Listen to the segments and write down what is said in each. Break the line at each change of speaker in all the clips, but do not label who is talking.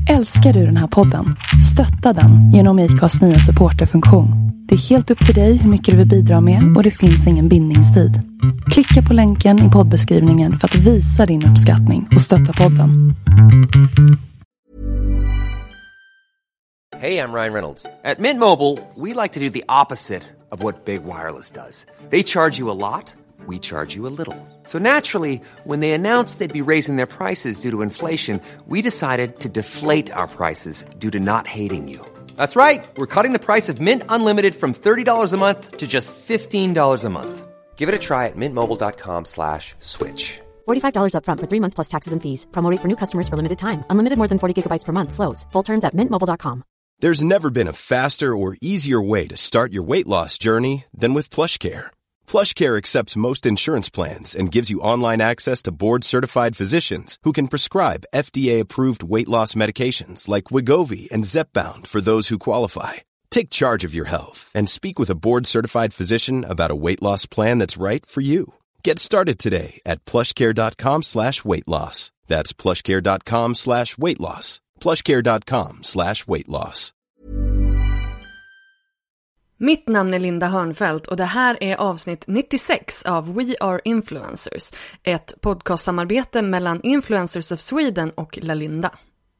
Älskar du den här podden? Stötta den genom IKAs nya supporterfunktion. Det är helt upp till dig hur mycket du vill bidra med och det finns ingen bindningstid. Klicka på länken i poddbeskrivningen för att visa din uppskattning och stötta podden.
Hey, I'm Ryan Reynolds. At Mint Mobile, we like to do the opposite of what Big Wireless does. They charge you a lot. We charge you a little. So naturally, when they announced they'd be raising their prices due to inflation, we decided to deflate our prices due to not hating you. That's right. We're cutting the price of Mint Unlimited from $30 a month to just $15 a month. Give it a try at mintmobile.com/switch.
$45 up front for 3 months plus taxes and fees. Promo rate for new customers for limited time. Unlimited more than 40 gigabytes per month slows. Full terms at mintmobile.com.
There's never been a faster or easier way to start your weight loss journey than with PlushCare. PlushCare accepts most insurance plans and gives you online access to board-certified physicians who can prescribe FDA-approved weight loss medications like Wegovy and Zepbound for those who qualify. Take charge of your health and speak with a board-certified physician about a weight loss plan that's right for you. Get started today at plushcare.com/weightloss. That's plushcare.com/weightloss. plushcare.com/weightloss.
Mitt namn är Linda Hörnfeldt och det här är avsnitt 96 av We Are Influencers, ett podcastsamarbete mellan Influencers of Sweden och Lalinda.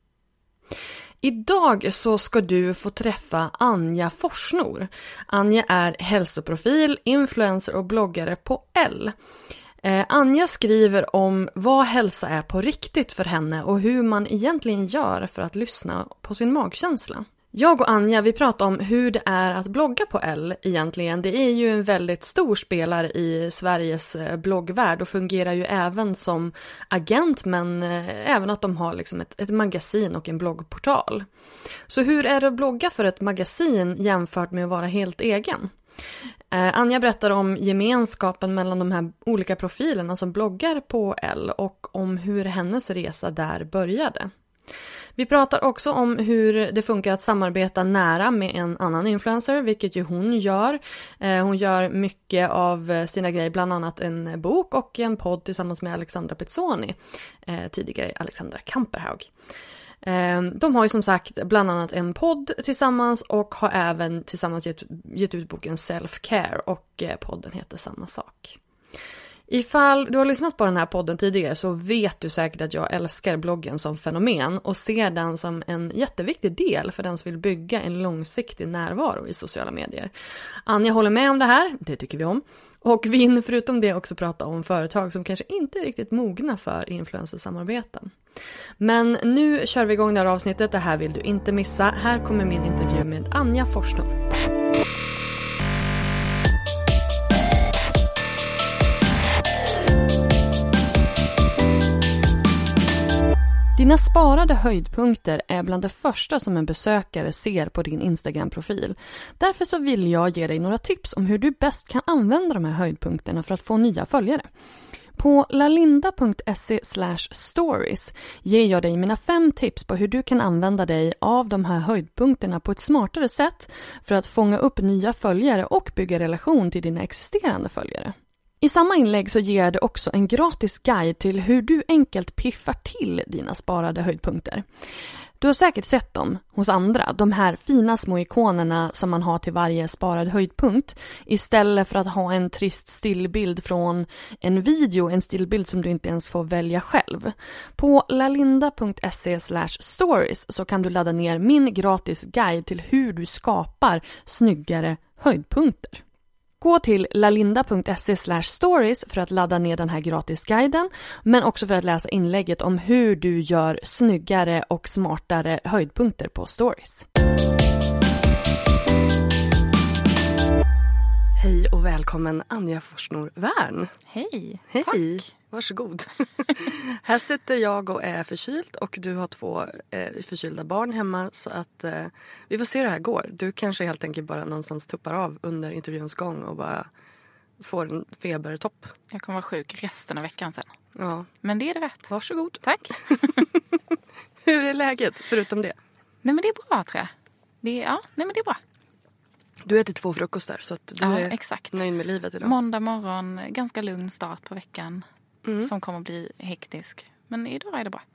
Idag så ska du få träffa Anja Forsnor. Anja är hälsoprofil, influencer och bloggare på L. Anja skriver om vad hälsa är på riktigt för henne och hur man egentligen gör för att lyssna på sin magkänsla. Jag och Anja, vi pratar om hur det är att blogga på L egentligen. Det är ju en väldigt stor spelare i Sveriges bloggvärld och fungerar ju även som agent, men även att de har liksom ett magasin och en bloggportal. Så hur är det att blogga för ett magasin jämfört med att vara helt egen? Anja berättar om gemenskapen mellan de här olika profilerna som bloggar på L och om hur hennes resa där började. Vi pratar också om hur det funkar att samarbeta nära med en annan influencer, vilket ju hon gör. Hon gör mycket av sina grejer, bland annat en bok och en podd tillsammans med Alexandra Pizzoni, tidigare Alexandra Kamperhaug. De har ju som sagt bland annat en podd tillsammans och har även tillsammans gett ut boken Self-Care och podden heter samma sak. Ifall du har lyssnat på den här podden tidigare så vet du säkert att jag älskar bloggen som fenomen och ser den som en jätteviktig del för den som vill bygga en långsiktig närvaro i sociala medier. Anja håller med om det här, det tycker vi om. Och vi hinner förutom det också prata om företag som kanske inte är riktigt mogna för influencersamarbeten. Men nu kör vi igång det här avsnittet, det här vill du inte missa. Här kommer min intervju med Anja Forsnor. Dina sparade höjdpunkter är bland det första som en besökare ser på din Instagram-profil. Därför så vill jag ge dig några tips om hur du bäst kan använda de här höjdpunkterna för att få nya följare. På lalinda.se/stories ger jag dig mina 5 tips på hur du kan använda dig av de här höjdpunkterna på ett smartare sätt för att fånga upp nya följare och bygga relation till dina existerande följare. I samma inlägg så ger jag dig också en gratis guide till hur du enkelt piffar till dina sparade höjdpunkter. Du har säkert sett dem hos andra, de här fina små ikonerna som man har till varje sparad höjdpunkt. Istället för att ha en trist stillbild från en video, en stillbild som du inte ens får välja själv. På lalinda.se/stories så kan du ladda ner min gratis guide till hur du skapar snyggare höjdpunkter. Gå till lalinda.se/stories för att ladda ner den här gratisguiden, men också för att läsa inlägget om hur du gör snyggare och smartare höjdpunkter på stories. Hej och välkommen Anja Forsnor Wern.
Hej,
Hej.
tack.
Varsågod. Här sitter jag och är förkyld och du har 2 förkylda barn hemma så att vi får se hur det här går. Du kanske helt enkelt bara någonstans tuppar av under intervjuns gång och bara får en febertopp.
Jag kommer vara sjuk resten av veckan sen.
Ja.
Men det är det värt.
Varsågod.
Tack.
Hur är läget förutom det?
Nej men det är bra tror jag. Det är bra.
Du äter 2 frukostar så att du är
exakt.
nöjd med livet idag.
Måndag morgon, ganska lugn start på veckan. Som kommer att bli hektisk. Men idag är det bra.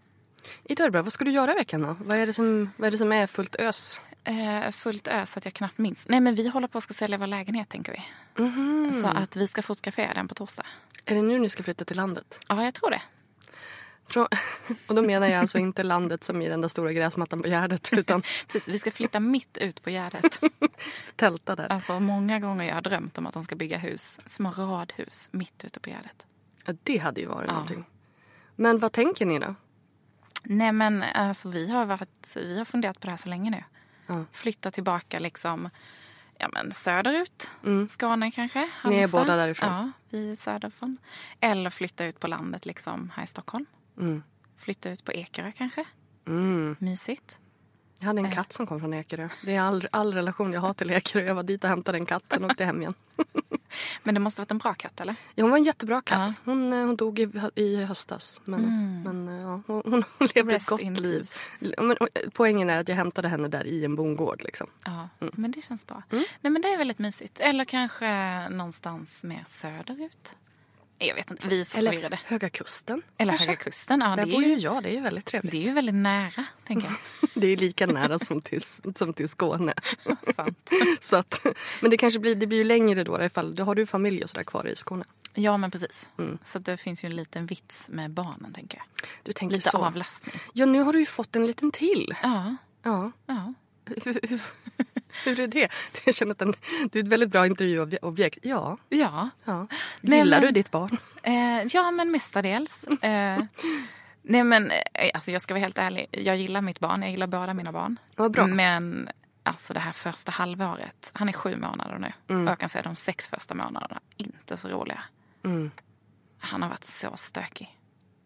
I Dörrberg, vad ska du göra i veckan då? Vad är det som är fullt ös?
Fullt ös att jag knappt minns. Nej, men vi håller på att ska sälja vår lägenhet, tänker vi. Så att vi ska fotografera den på torsdag.
Är det nu ni ska flytta till landet?
Ja, jag tror det.
Och då menar jag alltså inte landet som i den där stora gräsmattan på Gärdet, utan...
Precis, vi ska flytta mitt ut på Gärdet.
Tälta där.
Alltså många gånger jag har drömt om att de ska bygga små radhus mitt ute på Gärdet.
Ja, det hade ju varit någonting. Men vad tänker ni då?
Nej, men alltså vi har funderat på det här så länge nu.
Ja.
Flytta tillbaka liksom, söderut. Skåne kanske. Halmstad.
Ni är båda därifrån?
Ja, vi är söderifrån. Eller flytta ut på landet liksom här i Stockholm. Flytta ut på Ekerö kanske. Mysigt.
Jag hade en katt som kom från Ekerö. Det är all relation jag har till Ekerö. Jag var dit och hämtade en katt, sen åkte hem igen.
Men det måste ha varit en bra katt, eller?
Ja, hon var en jättebra katt.
Ja.
Hon dog i höstas. Men hon levde ett gott liv. Men poängen är att jag hämtade henne där i en bondgård. Liksom.
Ja, men det känns bra. Nej, men det är väldigt mysigt. Eller kanske någonstans mer söderut. Jag vet inte, vi är så förvirrade.
Eller Höga Kusten.
Eller Höga Kusten, ja.
Där bor ju jag, det är ju väldigt trevligt.
Det är ju väldigt nära, tänker jag.
Det är lika nära som till Skåne.
Sant.
Så att, men det blir ju längre då ifall har du familj och sådär kvar i Skåne.
Ja, men precis. Så att det finns ju en liten vits med barnen, tänker jag.
Du tänker
lite
så.
avlastning.
Ja, nu har du ju fått en liten till.
Ja.
Ja.
Ja.
Hur är det? Jag känner att du är ett väldigt bra intervjuobjekt. Ja.
Ja.
Gillar du ditt barn?
Ja, men mestadels. Nej, men alltså jag ska vara helt ärlig. Jag gillar mitt barn. Jag gillar båda mina barn.
Vad bra.
Men alltså det här första halvåret. Han är 7 månader nu. Och jag kan säga de 6 första månaderna inte så roliga. Han har varit så stökig.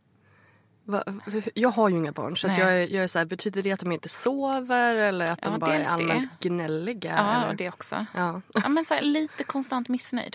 Jag har ju inga barn, så att jag är så här, betyder det att de inte sover eller att de bara är allmänt gnälliga?
Ja,
eller?
det också.
Ja.
Men så här, lite konstant missnöjd.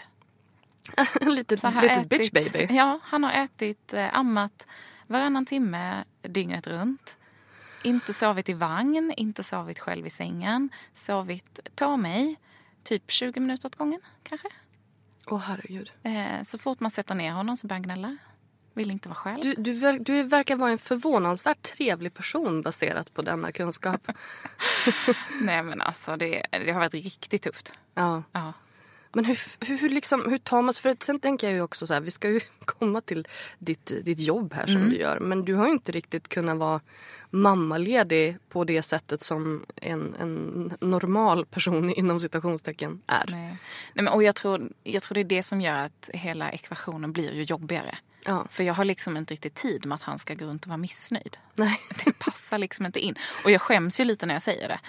Lite bitch baby.
Ja, han har ätit ammat varannan timme dygnet runt. Inte sovit i vagn, inte sovit själv i sängen. Sovit på mig, typ 20 minuter åt gången kanske.
Åh, herregud.
Så fort man sätter ner honom så börjar han gnälla. Vill inte vara själv.
Du verkar vara en förvånansvärt trevlig person baserat på denna kunskap.
Nej, men alltså det har varit riktigt tufft.
Ja. Men hur tar man sig? För sen tänker jag ju också så här, vi ska ju komma till ditt jobb här som du gör. Men du har ju inte riktigt kunnat vara mammaledig på det sättet som en normal person inom citationstecken är.
Nej, men, och jag tror det är det som gör att hela ekvationen blir ju jobbigare.
Ja.
För jag har liksom inte riktigt tid med att han ska gå runt och vara missnöjd.
Nej.
Det passar liksom inte in. Och jag skäms ju lite när jag säger det.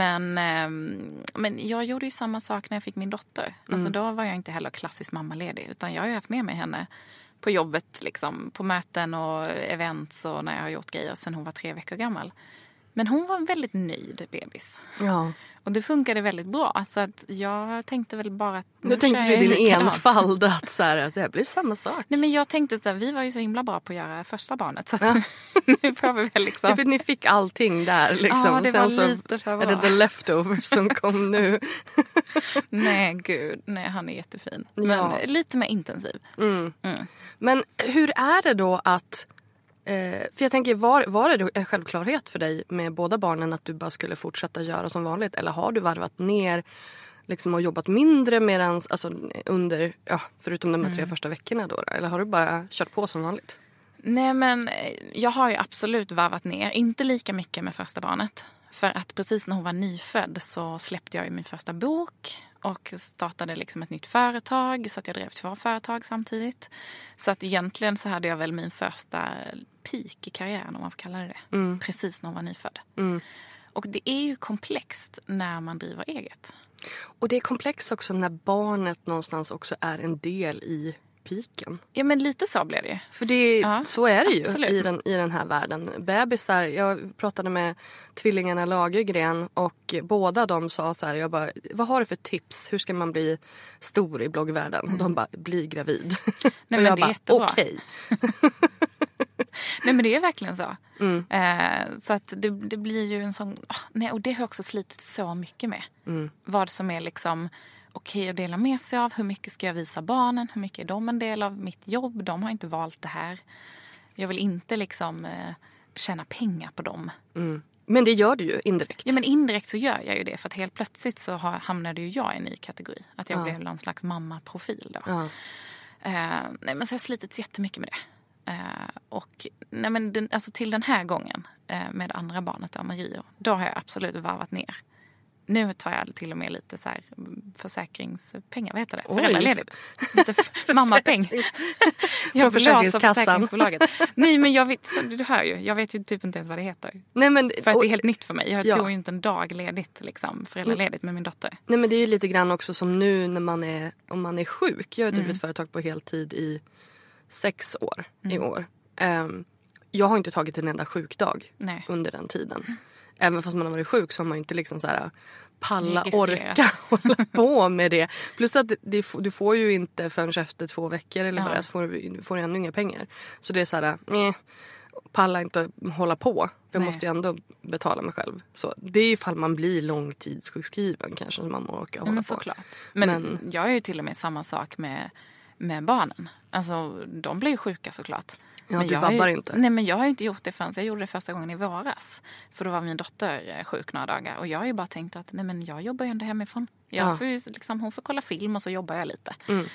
Men jag gjorde ju samma sak när jag fick min dotter. Alltså då var jag inte heller klassisk mammaledig. Utan jag har ju haft med mig henne på jobbet, liksom, på möten och events och när jag har gjort grejer sedan hon var 3 veckor gammal. Men hon var en väldigt nöjd bebis.
Ja.
Och det funkade väldigt bra. Så att jag tänkte väl bara att...
Nu tänkte du i din enfald att det blir samma sak.
Nej, men jag tänkte att vi var ju så himla bra på att göra första barnet. Så att nu får vi väl liksom...
För ni fick allting där liksom.
Ja, det var
sen
lite för bra.
Är det the leftovers som kom nu?
Nej, gud. Nej, han är jättefin. Men lite mer intensiv.
Men hur är det då att... För jag tänker, var det en självklarhet för dig med båda barnen att du bara skulle fortsätta göra som vanligt? Eller har du varvat ner liksom, och jobbat mindre under, förutom de 3 första veckorna då? Eller har du bara kört på som vanligt?
Nej, men jag har ju absolut varvat ner. Inte lika mycket med första barnet. För att precis när hon var nyfödd så släppte jag ju min första bok och startade liksom ett nytt företag, så att jag drev 2 företag samtidigt. Så att egentligen så hade jag väl min första peak i karriären, om man får kalla det det, precis när hon var nyfödd. Och det är ju komplext när man driver eget. Och
det är komplext också när barnet någonstans också är en del i piken.
Ja, men lite så blir det ju.
För så är det ju
absolut.
i den här världen. Bebisar, jag pratade med tvillingarna Lagergren och båda de sa så här, jag bara, vad har du för tips? Hur ska man bli stor i bloggvärlden? Och de bara, bli gravid.
Nej, men
jag
det är jättebra.
Okej.
Nej, men det är verkligen så. Så att det blir ju en sån... nej, och det har jag också slitit så mycket med. Vad som är liksom okej att dela med sig av. Hur mycket ska jag visa barnen? Hur mycket är de en del av mitt jobb? De har inte valt det här. Jag vill inte liksom tjäna pengar på dem.
Men det gör du ju indirekt.
Ja, men indirekt så gör jag ju det. För att helt plötsligt så hamnade ju jag i en ny kategori. Att jag blev någon slags mammaprofil då.
Ja.
Nej, men så har jag slitit jättemycket med det. Och nej, men alltså till den här gången med andra barnet då, Mario, då har jag absolut varvat ner. Nu tar jag till och med lite så här försäkringspengar, vad heter det? Föräldraledigt. Lite mammapeng. Jag blåser försäkringsbolaget. Nej, men jag vet, du hör ju, jag vet ju typ inte ens vad det heter. Nej, men, för att det är helt nytt för mig. Jag tog ju inte en dag ledigt, liksom, föräldraledigt med min dotter. Nej,
men det är ju lite grann också som nu när om man är sjuk. Jag har typ ett företag på heltid i 6 år i år. Jag har inte tagit en enda sjukdag under den tiden. Även fast man har varit sjuk så har man inte liksom så här orka hålla på med det. Plus att du får ju inte förrän efter 2 veckor eller bara så får du ännu inga pengar. Så det är så här, palla inte hålla på. Jag måste ju ändå betala mig själv. Så det är ju ifall man blir långtidssjukskriven kanske som man orkar hålla på.
Såklart. Men jag är ju till och med samma sak med barnen. Alltså de blir ju sjuka såklart.
Ja, men du vabbar inte.
Nej, men jag har ju inte gjort det förrän jag gjorde det första gången i våras. För då var min dotter sjuk några dagar. Och jag har ju bara tänkt att nej, men jag jobbar ju ändå hemifrån. Får ju, liksom, hon får kolla film och så jobbar jag lite.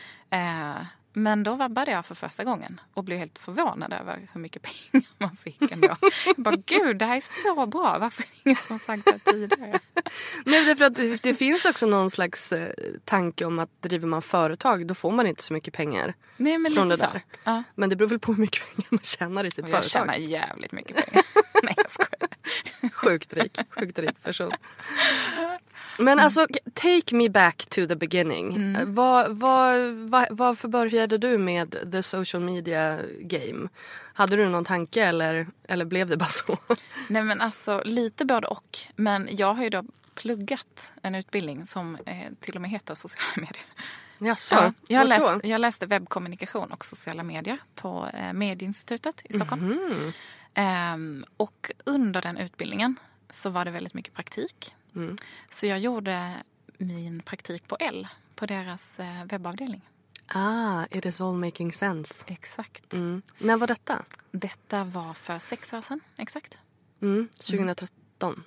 Men då vabbade jag för första gången. Och blev helt förvånad över hur mycket pengar man fick ändå. Jag bara, gud, det här är så bra. Varför är det ingen som har sagt det tidigare?
Nej, därför att det finns också någon slags tanke om att driver man företag, då får man inte så mycket pengar.
Nej, men
från
lite
det där.
Ja.
Men det beror väl på hur mycket pengar man tjänar i sitt företag.
Jag tjänar jävligt mycket pengar. Nej, jag skojar.
Sjukt rik person. Men alltså, take me back to the beginning. Varför började du med the social media game? Hade du någon tanke eller blev det bara så? Nej, men alltså lite både och. Men jag har ju då pluggat en utbildning som till och med heter sociala medier. Jaså,
jag läste webbkommunikation och sociala medier på Medieinstitutet i Stockholm. Och under den utbildningen så var det väldigt mycket praktik. Så jag gjorde min praktik på L, på deras webbavdelning.
It is all making sense.
Exakt.
När var detta?
Detta var för 6 år sedan, exakt.
2013.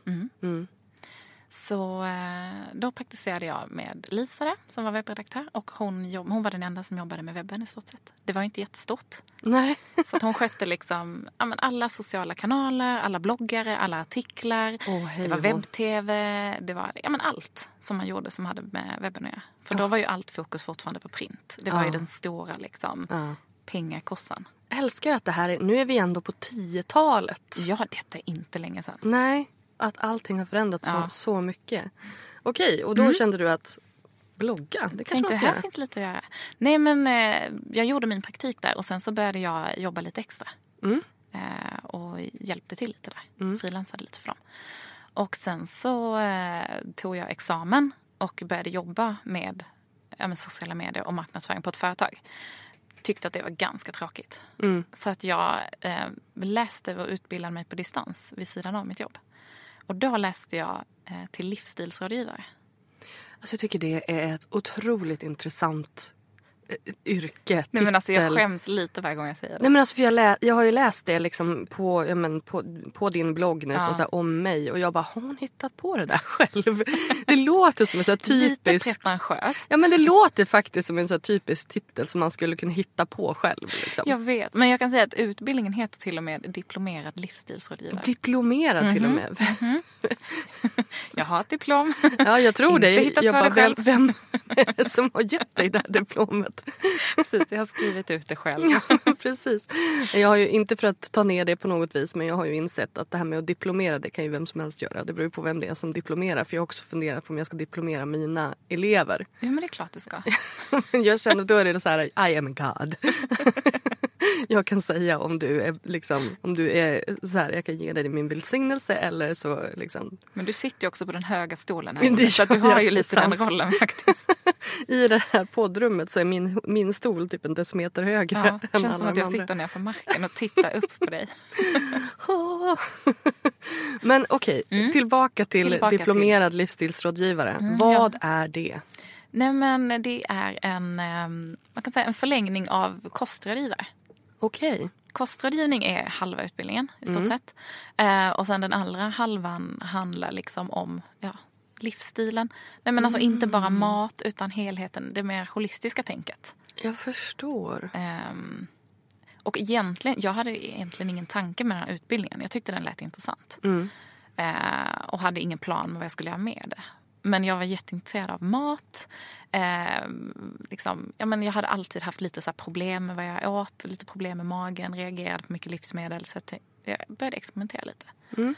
Så då praktiserade jag med Lisa som var webbredaktör. Och hon var den enda som jobbade med webben i stort sett. Det var inte jättestort.
Nej.
Så att hon skötte liksom alla sociala kanaler, alla bloggare, alla artiklar. Det var webb-tv, det var allt som man gjorde som hade med webben att göra. För då var ju allt fokus fortfarande på print. Det var ju den stora liksom pengakossan.
Jag älskar att det här nu är vi ändå på 10-talet.
Ja, detta är inte länge sedan.
Nej. Att allting har förändrats så mycket. Okej, och då kände du att blogga, det kanske man ska göra.
Finns lite att göra. Nej, men jag gjorde min praktik där och sen så började jag jobba lite extra. Och hjälpte till lite där. Frilansade lite för dem. Och sen så tog jag examen och började jobba med sociala medier och marknadsföring på ett företag. Tyckte att det var ganska tråkigt. Så att jag läste och utbildade mig på distans vid sidan av mitt jobb. Och då läste jag till livsstilsrådgivare.
Alltså jag tycker det är ett otroligt intressant yrke.
Nej, men alltså jag skäms lite varje gång jag säger det.
Nej, men alltså för jag har ju läst det liksom på din blogg nu så här, om mig. Och jag bara, har hon hittat på det där själv? Det låter som en så här typisk...
Lite pretentiöst.
Ja, men det låter faktiskt som en så här typisk titel som man skulle kunna hitta på själv. Liksom.
Jag vet, men jag kan säga att utbildningen heter till och med diplomerad livsstilsrådgivare.
Diplomerad till och med?
Jag har ett diplom.
Ja, jag tror det. Jag bara, vem är det som har gett dig det här diplomet?
Precis, jag har skrivit ut det själv.
Ja, precis. Jag har ju inte för att ta ner det på något vis, men jag har ju insett att det här med att diplomera, det kan ju vem som helst göra. Det beror ju på vem det är som diplomerar, för jag har också funderat på om jag ska diplomera mina elever.
Ja, men det är klart du ska.
Jag känner att då är det så här, I am a god. Jag kan säga om du är så här, jag kan ge dig min välsignelse eller så liksom.
Men du sitter ju också på den höga stolen här. Så att du har ju lite den rollen faktiskt.
I det här poddrummet så är min stol typ en decimeter högre än alla
det känns som att jag sitter ner på marken och tittar upp på dig.
Men okej, tillbaka till diplomerad livsstilsrådgivare. Vad är det?
Nej, men det är man kan säga en förlängning av kostrådgivare.
Okej.
kostrådgivning är halva utbildningen i stort sett. Och sen den andra halvan handlar liksom om livsstilen. Nej, men alltså inte bara mat utan helheten, det mer holistiska tänket.
Jag förstår.
Och jag hade egentligen ingen tanke med den här utbildningen. Jag tyckte den lät intressant. Och hade ingen plan med vad jag skulle göra med det. Men jag var jätteintresserad av mat. Jag hade alltid haft lite så här problem med vad jag åt. Lite problem med magen. Reagerade på mycket livsmedel. Så jag började experimentera lite.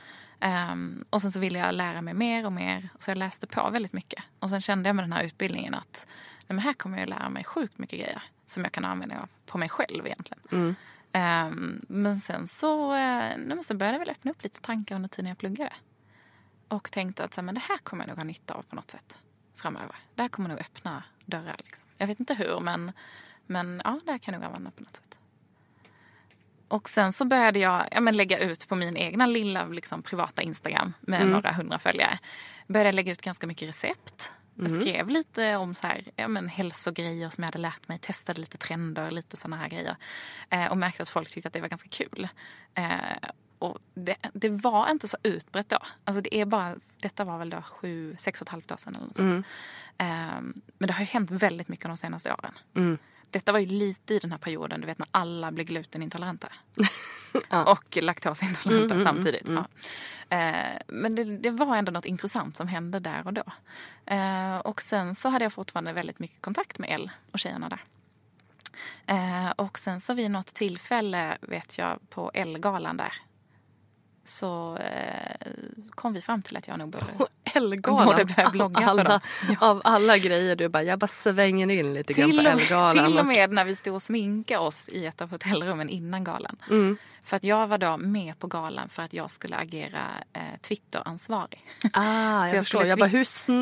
Och sen så ville jag lära mig mer och mer. Så jag läste på väldigt mycket. Och sen kände jag med den här utbildningen att men här kommer jag lära mig sjukt mycket grejer. Som jag kan använda av på mig själv egentligen. Men sen så började jag väl öppna upp lite tankar under tiden jag pluggade. Och tänkte att men det här kommer jag nog ha nytta av på något sätt framöver. Det här kommer nog öppna dörrar. Liksom. Jag vet inte hur, men ja, det här kan jag nog använda på något sätt. Och sen så började jag lägga ut på min egna lilla liksom, privata Instagram med några 100 följare. Började lägga ut ganska mycket recept. Jag skrev lite om så här, hälsogrejer som jag hade lärt mig. Testade lite trender, lite såna här grejer. Och märkte att folk tyckte att det var ganska kul. Och det var inte så utbrett då. Alltså detta var väl då 6,5 år sedan eller något sånt. Men det har ju hänt väldigt mycket de senaste åren. Detta var ju lite i den här perioden, du vet när alla blev glutenintoleranta. Och laktosintoleranta samtidigt. Ja. Men det var ändå något intressant som hände där och då. Och sen så hade jag fortfarande väldigt mycket kontakt med Elle och tjejerna där. Och sen så vid något tillfälle vet jag på Elle-galan där. Så kom vi fram till att jag nog borde börja blogga
av alla grejer. Jag bara svänger in lite grann på Elle-galan.
Till och med när vi stod och sminkade oss i ett av hotellrummen innan galan. För att jag var då med på galan för att jag skulle agera Twitter-ansvarig.
Jag förstår. Jag bara,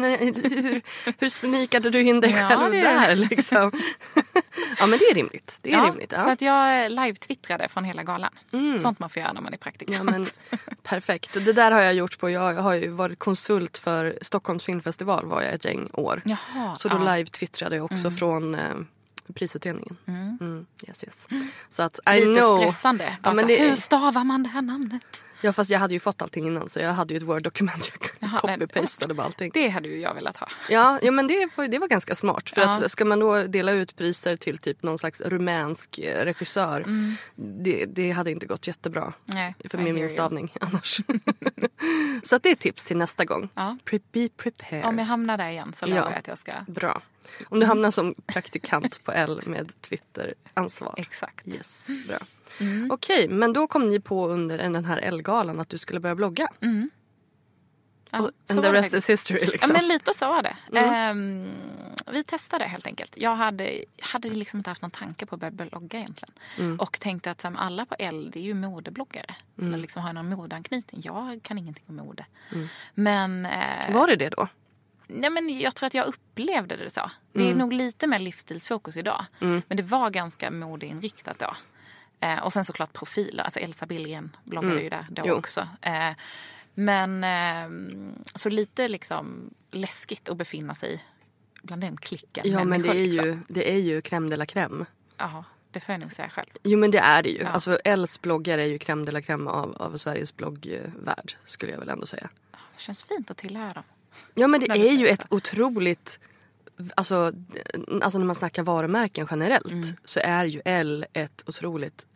hur snikade du in dig själv där liksom? Ja, men det är rimligt. Ja.
Så att jag live-twittrade från hela galan. Sånt man får göra när man är praktikant.
Ja, men, perfekt. Det där har jag gjort på. Jag har ju varit konsult för Stockholms filmfestival var jag ett gäng år.
Jaha,
så då live-twittrade jag också från prisutdelningen. Yes. Så att
lite stressande. Ja, men hur stavar man det här namnet?
Ja, fast jag hade ju fått allting innan så jag hade ju ett Word-dokument. Jag copy-pastade på allting.
Det hade ju jag velat ha.
Ja, men det var ganska smart. För att ska man då dela ut priser till typ någon slags rumänsk regissör, det hade inte gått jättebra. Nej, för min stavning annars. Så att det är tips till nästa gång. Ja. Be prepared.
Om jag hamnar där igen så lovar jag att jag ska...
Bra. Om du hamnar som praktikant på Elle med Twitter-ansvar.
Exakt.
Yes, bra. Okej, men då kom ni på under den här Elle-galan att du skulle börja blogga.
Ja,
and the rest is history liksom.
Ja, men lite så var det. Vi testade helt enkelt. Jag hade liksom inte haft någon tanke på att börja blogga egentligen. Och tänkte att alla på Elle, det är ju modebloggare. Eller liksom har någon modeanknytning. Jag kan ingenting om mode. Men...
var det då?
Nej, men jag tror att jag upplevde det så. Det är nog lite mer livsstilsfokus idag. Men det var ganska modeinriktat då. Och sen såklart profiler. Alltså Elsa Billgren bloggade ju där då också. Men så lite liksom läskigt att befinna sig bland den klicken.
Ja, men det är ju crème de la crème.
Ja, det får jag nog säga själv.
Jo, men det är det ju. Ja. Alltså Els bloggar är ju crème de la crème av Sveriges bloggvärld, skulle jag väl ändå säga.
Det känns fint att tillhöra dem.
Ja, men det är ju ett otroligt... Alltså när man snackar varumärken generellt så är ju Elle ett otroligt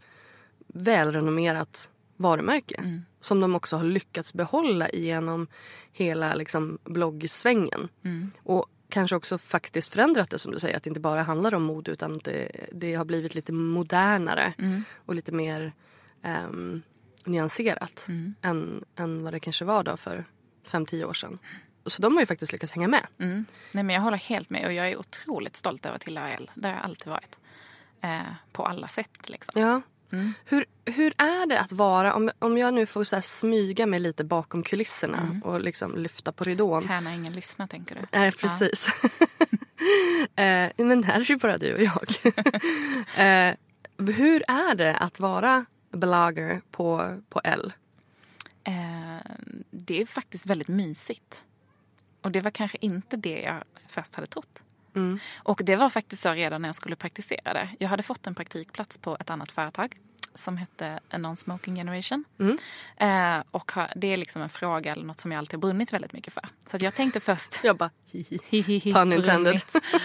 välrenommerat varumärke som de också har lyckats behålla genom hela liksom, bloggsvängen. Och kanske också faktiskt förändrat det, som du säger, att det inte bara handlar om mode utan att det har blivit lite modernare och lite mer nyanserat än vad det kanske var då för 5-10 år sedan. Så de har ju faktiskt lyckats hänga med.
Nej, men jag håller helt med och jag är otroligt stolt över att tillhöra Elle. Det har jag alltid varit. På alla sätt liksom.
Ja. Hur är det att vara, om jag nu får så här smyga mig lite bakom kulisserna och liksom lyfta på ridån.
Här när ingen lyssnar, tänker du?
Nej, precis. Men här är ju bara du och jag. Hur är det att vara blogger på Elle?
Det är faktiskt väldigt mysigt. Och det var kanske inte det jag först hade trott. Och det var faktiskt så redan när jag skulle praktisera det. Jag hade fått en praktikplats på ett annat företag som hette A Non-Smoking Generation. Och det är liksom en fråga eller något som jag alltid har brunnit väldigt mycket för. Så att jag tänkte först...
Jag bara, pun intended.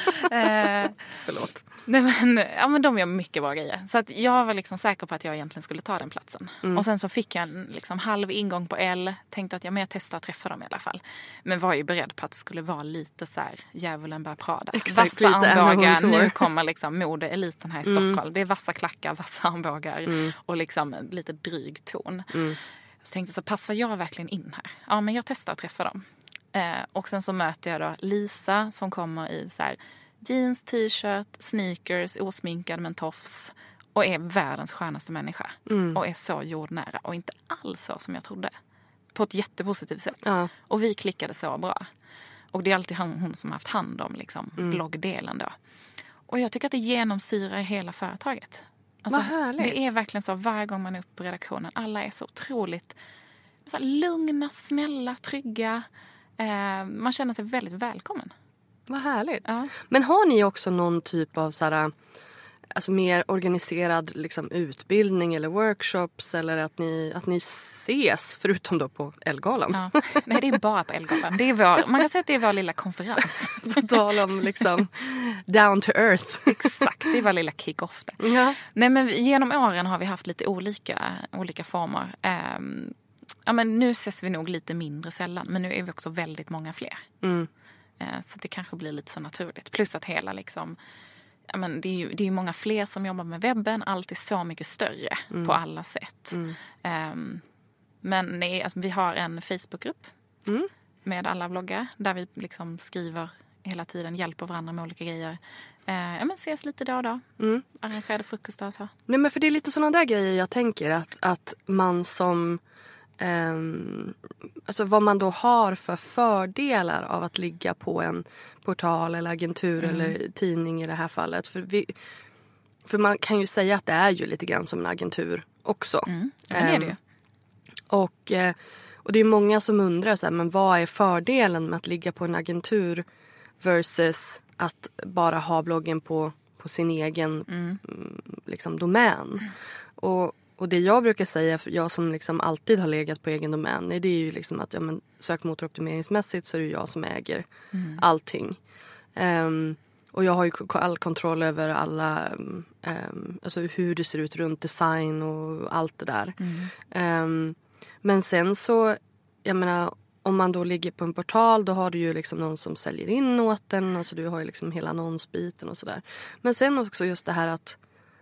Förlåt.
Nej, men de gör mycket bra grejer. Så att jag var liksom säker på att jag egentligen skulle ta den platsen. Och sen så fick jag en liksom halv ingång på L. Tänkte att jag testar att träffa dem i alla fall. Men var ju beredd på att det skulle vara lite så här djävulen bär Prada.
Exakt,
vassa armbågar. Nu kommer liksom modeeliten här i Stockholm. Det är vassa klackar, vassa armbågar och liksom lite dryg ton. Så tänkte jag, så passar jag verkligen in här? Ja, men jag testar att träffa dem. Och sen så möter jag då Lisa som kommer i så här jeans, t-shirt, sneakers, osminkad med en tofs och är världens skönaste människa. Och är så jordnära och inte alls så som jag trodde. På ett jättepositivt sätt. Ja. Och vi klickade så bra. Och det är alltid hon som har haft hand om liksom, bloggdelen då. Och jag tycker att det genomsyrar hela företaget. Alltså,
vad härligt.
Det är verkligen så varje gång man är uppe på redaktionen. Alla är så otroligt så här, lugna, snälla, trygga. Man känner sig väldigt välkommen.
Vad härligt.
Ja.
Men har ni också någon typ av så här, alltså mer organiserad liksom, utbildning eller workshops eller att ni ses förutom då på Elgalan?
Ja. Nej, det är bara på Elgalan. Det är man kan säga att det är vår lilla konferens.
På tal om liksom down to earth.
Exakt, det är vår lilla kick-off där. Ja. Nej, men genom åren har vi haft lite olika former. Ja, men nu ses vi nog lite mindre sällan. Men nu är vi också väldigt många fler. Så det kanske blir lite så naturligt. Plus att hela liksom... Ja, men det är ju många fler som jobbar med webben. Allt är så mycket större på alla sätt. Men nej, alltså, vi har en Facebookgrupp med alla bloggar. Där vi liksom skriver hela tiden. Hjälper varandra med olika grejer. Ja, men ses lite då och då. Arrangerade frukost och så.
Nej, men för det är lite sådana där grejer jag tänker. Att man som... alltså vad man då har för fördelar av att ligga på en portal eller agentur eller tidning i det här fallet. För man kan ju säga att det är ju lite grann som en agentur också.
Ja, det är det ju.
Och det är många som undrar så här, men vad är fördelen med att ligga på en agentur versus att bara ha bloggen på sin egen liksom, domän. Och det jag brukar säga, för jag som liksom alltid har legat på egen domän, det är ju liksom att sökmotoroptimeringsmässigt så är det jag som äger allting. Och jag har ju all kontroll över alla, alltså hur det ser ut runt design och allt det där. Men sen så, jag menar, om man då ligger på en portal, då har du ju liksom någon som säljer in åt den. Alltså du har ju liksom hela annonsbiten och sådär. Men sen också just det här att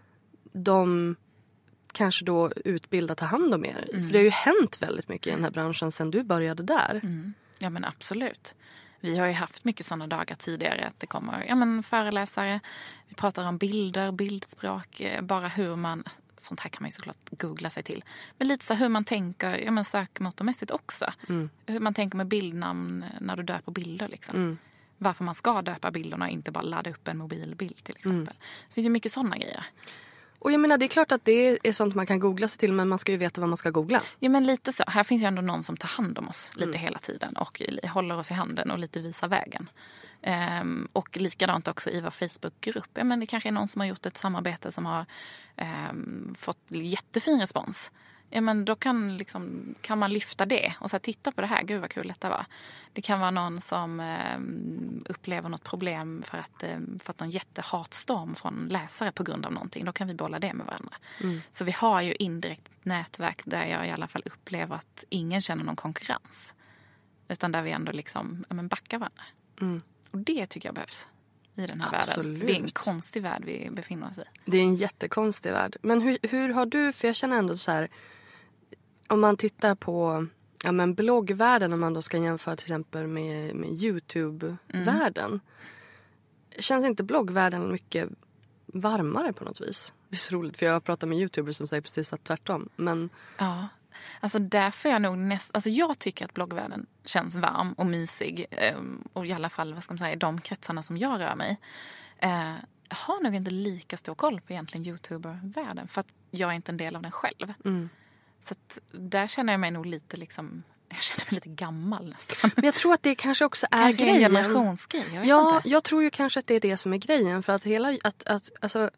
de kanske då utbilda ta hand om er. För det har ju hänt väldigt mycket i den här branschen sedan du började där.
Ja, men absolut. Vi har ju haft mycket sådana dagar tidigare att det kommer föreläsare. Vi pratar om bilder, bildspråk, bara hur man... Sånt här kan man ju såklart googla sig till. Men lite så hur man tänker, sökmotormässigt också. Hur man tänker med bildnamn när du döper bilder liksom. Varför man ska döpa bilderna och inte bara ladda upp en mobilbild till exempel. Det finns ju mycket sådana grejer.
Och jag menar, det är klart att det är sånt man kan googla sig till, men man ska ju veta vad man ska googla.
Ja, men lite så. Här finns ju ändå någon som tar hand om oss lite hela tiden och håller oss i handen och lite visar vägen. Och likadant också i vår Facebookgrupp. Ja, men det kanske är någon som har gjort ett samarbete som har fått jättefin respons. Ja, men då kan man lyfta det och så här, titta på det här. Gud vad kul detta var. Det kan vara någon som upplever något problem för att någon jättehatstorm från läsare på grund av någonting. Då kan vi bolla det med varandra. Så vi har ju indirekt nätverk där jag i alla fall upplever att ingen känner någon konkurrens. Utan där vi ändå backar varandra. Och det tycker jag behövs i den här
Absolut.
världen. Det är en konstig värld vi befinner oss i.
Det är en jättekonstig värld. Men hur har du, för jag känner ändå så här, om man tittar på bloggvärlden, om man då ska jämföra till exempel med YouTube-världen. Känns inte bloggvärlden mycket varmare på något vis? Det är så roligt, för jag har pratat med YouTubers som säger precis att tvärtom. Men...
Ja, alltså därför är jag nog jag tycker att bloggvärlden känns varm och mysig. Och i alla fall, i de kretsarna som jag rör mig. Jag har nog inte lika stor koll på egentligen YouTuber-världen. För att jag är inte en del av den själv. Så att där känner jag mig nog lite jag känner mig lite gammal nästan.
Men jag tror att det kanske också är grejen.
En generationsgrej,
jag tror ju kanske att det är det som är grejen. För att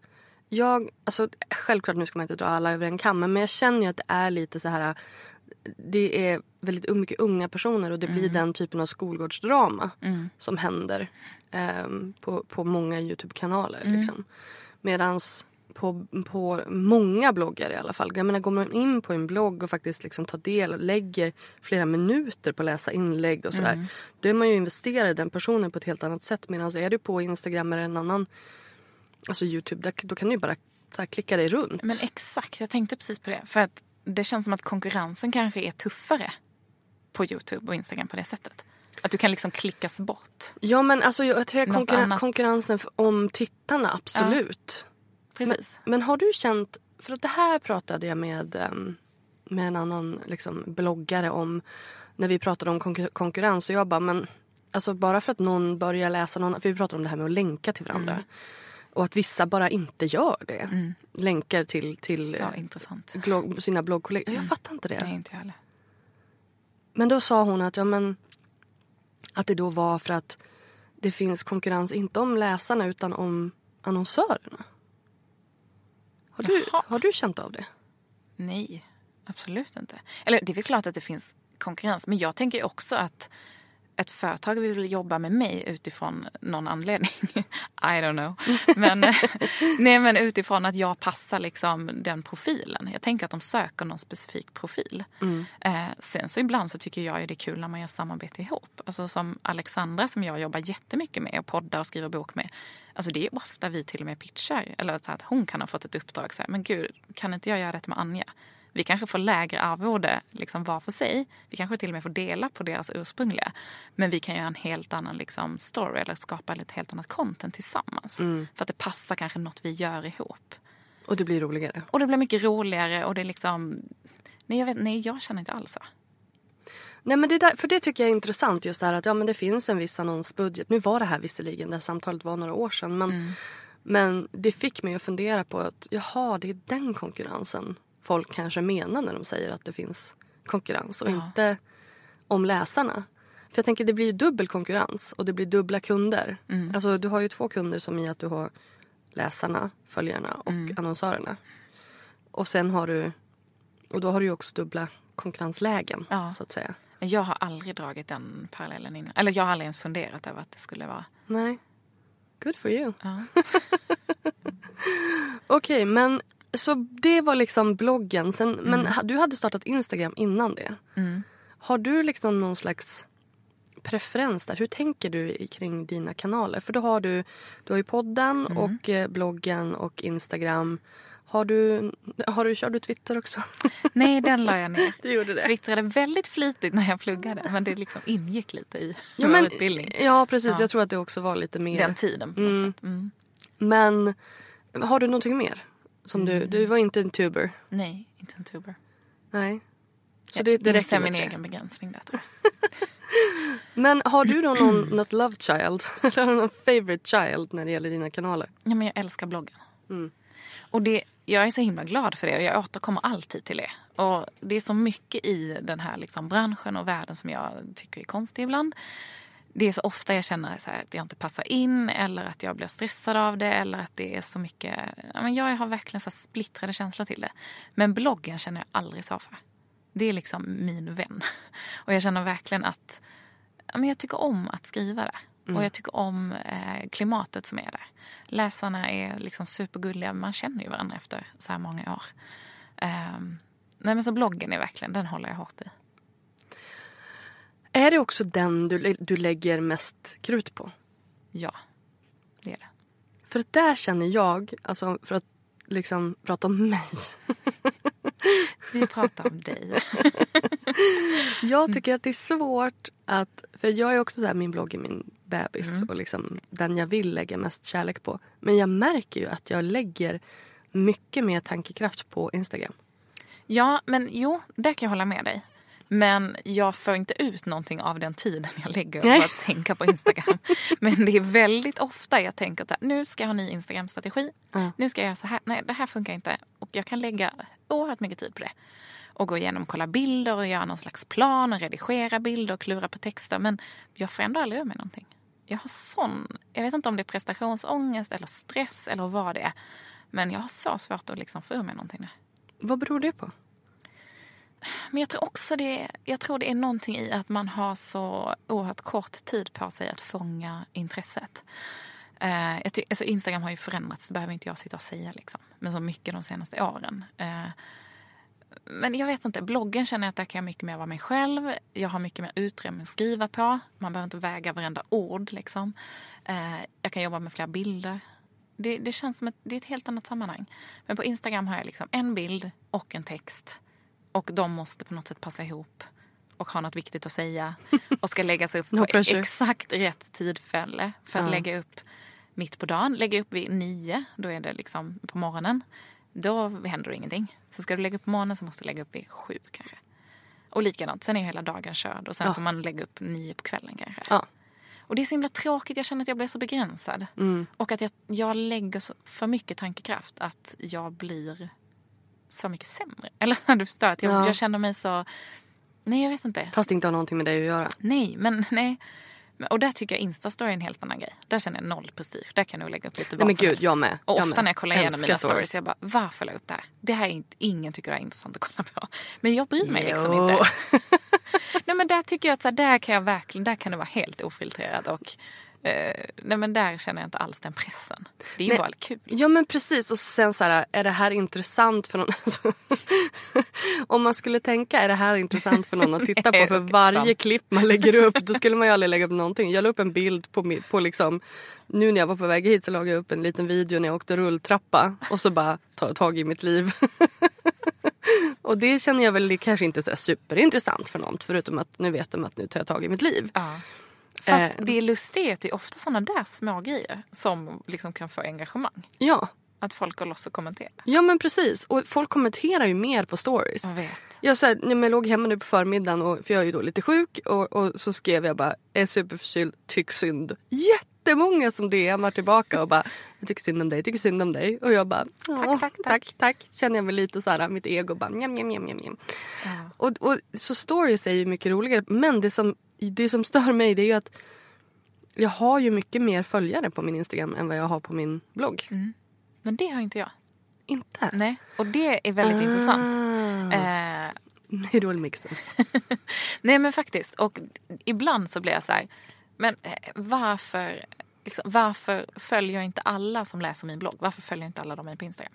Alltså självklart nu ska man inte dra alla över en kam, men jag känner ju att det är lite så här, det är väldigt mycket unga personer och det blir den typen av skolgårdsdrama som händer på många YouTube-kanaler liksom. Medans på många bloggar i alla fall. Jag menar, går man in på en blogg och faktiskt liksom tar del och lägger flera minuter på att läsa inlägg och sådär. Då är man ju investerad i den personen på ett helt annat sätt. Medan är du på Instagram eller en annan, alltså YouTube, då kan du ju bara så här, klicka dig runt.
Men exakt, jag tänkte precis på det. För att det känns som att konkurrensen kanske är tuffare på YouTube och Instagram på det sättet. Att du kan liksom klickas bort.
Ja, men alltså jag tror konkurrensen om tittarna, absolut.
Ja. Precis.
Men har du känt, för att det här pratade jag med en annan liksom bloggare om när vi pratade om konkurrens, och jag bara, men alltså bara för att någon börjar läsa någon, för vi pratade om det här med att länka till varandra och att vissa bara inte gör det. Länkar till
så intressant.
Sina bloggkollegor. Jag fattar inte det.
Nej, inte jag heller.
Men då sa hon att att det då var för att det finns konkurrens inte om läsarna utan om annonsörerna. Har du känt av det?
Nej, absolut inte. Eller det är väl klart att det finns konkurrens. Men jag tänker också att ett företag vill jobba med mig utifrån någon anledning. I don't know. Men utifrån att jag passar liksom den profilen. Jag tänker att de söker någon specifik profil. Sen så ibland så tycker jag ju det är kul när man gör samarbete ihop. Alltså som Alexandra som jag jobbar jättemycket med och poddar och skriver bok med. Alltså det är ofta vi till och med pitchar. Eller så att hon kan ha fått ett uppdrag. Så här, men gud, kan inte jag göra det med Anja? Vi kanske får lägre arvode liksom var för sig. Vi kanske till och med får dela på deras ursprungliga. Men vi kan göra en helt annan liksom story eller skapa ett helt annat content tillsammans. För att det passar kanske något vi gör ihop.
Och det blir roligare.
Och det blir mycket roligare och det är liksom... Nej, jag känner inte alls så.
Nej, men för det tycker jag är intressant just det här att men det finns en viss annonsbudget. Nu var det här visserligen, det här samtalet var några år sedan. Men det fick mig att fundera på att det är den konkurrensen folk kanske menar när de säger att det finns konkurrens och inte om läsarna. För jag tänker det blir ju dubbel konkurrens och det blir dubbla kunder. Alltså du har ju 2 kunder som i att du har läsarna, följarna och annonsörerna. Och sen har du ju också dubbla konkurrenslägen så att säga.
Jag har aldrig dragit den parallellen innan. Eller jag har aldrig ens funderat över att det skulle vara...
Nej. Good for you.
Ja.
Okej, men så det var liksom bloggen. Men du hade startat Instagram innan det. Har du liksom någon slags preferens där? Hur tänker du kring dina kanaler? För då har du har ju podden och bloggen och Instagram. Kör du Twitter också?
Nej, den la jag ner.
Du gjorde det.
Twittrade väldigt flitigt när jag pluggade. Men det liksom ingick lite i vår utbildning.
Ja, precis. Ja. Jag tror att det också var lite mer...
Den tiden på något sätt.
Men har du någonting mer? Som du var inte en tuber?
Nej, inte en tuber.
Nej. Så det räcker med
min egen begränsning där, tror jag.
Men har du då något love child? Eller någon favorite child när det gäller dina kanaler?
Ja, men jag älskar bloggen. Och jag är så himla glad för det och jag återkommer alltid till det. Och det är så mycket i den här liksom branschen och världen som jag tycker är konstig ibland. Det är så ofta jag känner så här att jag inte passar in eller att jag blir stressad av det eller att det är så mycket... Ja, men jag har verkligen så här splittrade känslor till det. Men bloggen känner jag aldrig så för. Det är liksom min vän. Och jag känner verkligen att jag tycker om att skriva där. Och jag tycker om klimatet som är där. Läsarna är liksom supergulliga. Man känner ju varandra efter så här många år. Nej, men så bloggen är verkligen, den håller jag hårt i.
Är det också den du lägger mest krut på?
Ja, det är det.
För att där känner jag, alltså för att liksom prata om mig.
Vi pratar om dig.
Jag tycker att det är svårt att, för jag är också så här, min blogg är min bebis och liksom den jag vill lägga mest kärlek på. Men jag märker ju att jag lägger mycket mer tankekraft på Instagram.
Ja, men där kan jag hålla med dig. Men jag får inte ut någonting av den tiden jag lägger på att tänka på Instagram. Men det är väldigt ofta jag tänker att nu ska jag ha en ny Instagram-strategi. Nu ska jag göra så här. Nej, det här funkar inte. Och jag kan lägga oerhört mycket tid på det. Och gå igenom och kolla bilder och göra någon slags plan och redigera bilder och klura på texter. Men jag får ändå aldrig göra mig någonting. Jag har jag vet inte om det är prestationsångest eller stress eller vad det är. Men jag har så svårt att liksom få ur mig någonting där.
Vad beror det på?
Men jag tror också det är någonting i att man har så oerhört kort tid på sig att fånga intresset. Alltså Instagram har ju förändrats, det behöver inte jag sitta och säga liksom. Men så mycket de senaste åren. Men jag vet inte, bloggen känner jag att där kan jag mycket mer vara mig själv. Jag har mycket mer utrymme att skriva på. Man behöver inte väga varenda ord liksom. Jag kan jobba med flera bilder. Det känns som det är ett helt annat sammanhang. Men på Instagram har jag liksom en bild och en text. Och de måste på något sätt passa ihop. Och ha något viktigt att säga. Och ska läggas upp på exakt rätt tidfälle. För att lägga upp mitt på dagen. Lägga upp vid 9. Då är det liksom på morgonen. Då händer det ingenting. Så ska du lägga upp på morgonen så måste du lägga upp vid 7 kanske. Och likadant. Sen är hela dagen körd. Och sen får man lägga upp 9 på kvällen kanske. Ja. Och det är så himla tråkigt. Jag känner att jag blir så begränsad. Och att jag lägger så för mycket tankekraft. Att jag blir så mycket sämre. Eller så du förstår att jag känner mig så... Nej, jag vet inte.
Fast det inte har någonting med dig att göra.
Nej. Och där tycker jag Instastory är en helt annan grej. Där känner jag noll prestige. Där kan jag nog lägga upp lite vad
men gud, jag med.
Och ofta när jag kollar igenom mina stories, jag bara, varför la jag upp det här? Det här är inte, ingen tycker det är intressant att kolla på. Men jag bryr mig liksom inte. Nej, men där tycker jag att där kan jag verkligen, där kan det vara helt ofiltrerad och nej, men där känner jag inte alls den pressen. Det är ju bara kul.
Ja, men precis. Och sen så här, är det här intressant för någon? Alltså, om man skulle tänka, är det här intressant för någon att titta på? För varje klipp man lägger upp, då skulle man ju aldrig lägga upp någonting. Jag la upp en bild på liksom, nu när jag var på väg hit så lagade jag upp en liten video när jag åkte rulltrappa. Och så bara tag i mitt liv. Och det känner jag väl kanske inte så superintressant för någon. Förutom att nu vet de att nu tar jag tag i mitt liv.
Ja. Fast det är lustigt att det är ofta sådana där små grejer som liksom kan få engagemang.
Ja.
Att folk går loss och kommenterar.
Ja, men precis. Och folk kommenterar ju mer på stories.
Jag vet.
Jag låg hemma nu på förmiddagen för jag är ju då lite sjuk. Och så skrev jag bara, är superförkyld, tyck synd. Jättemånga som DMar tillbaka och bara, jag tycker synd om dig. Och jag bara, tack. Känner jag mig lite så här, mitt ego bara, njam. Ja. Och så stories är ju mycket roligare. Men det som stör mig, det är ju att jag har ju mycket mer följare på min Instagram än vad jag har på min blogg.
Men det har inte jag.
Inte?
Nej, och det är väldigt intressant.
Nej, då makes sense.
Nej, men faktiskt. Och ibland så blir jag så här, men varför följer jag inte alla som läser min blogg? Varför följer inte alla dem på Instagram?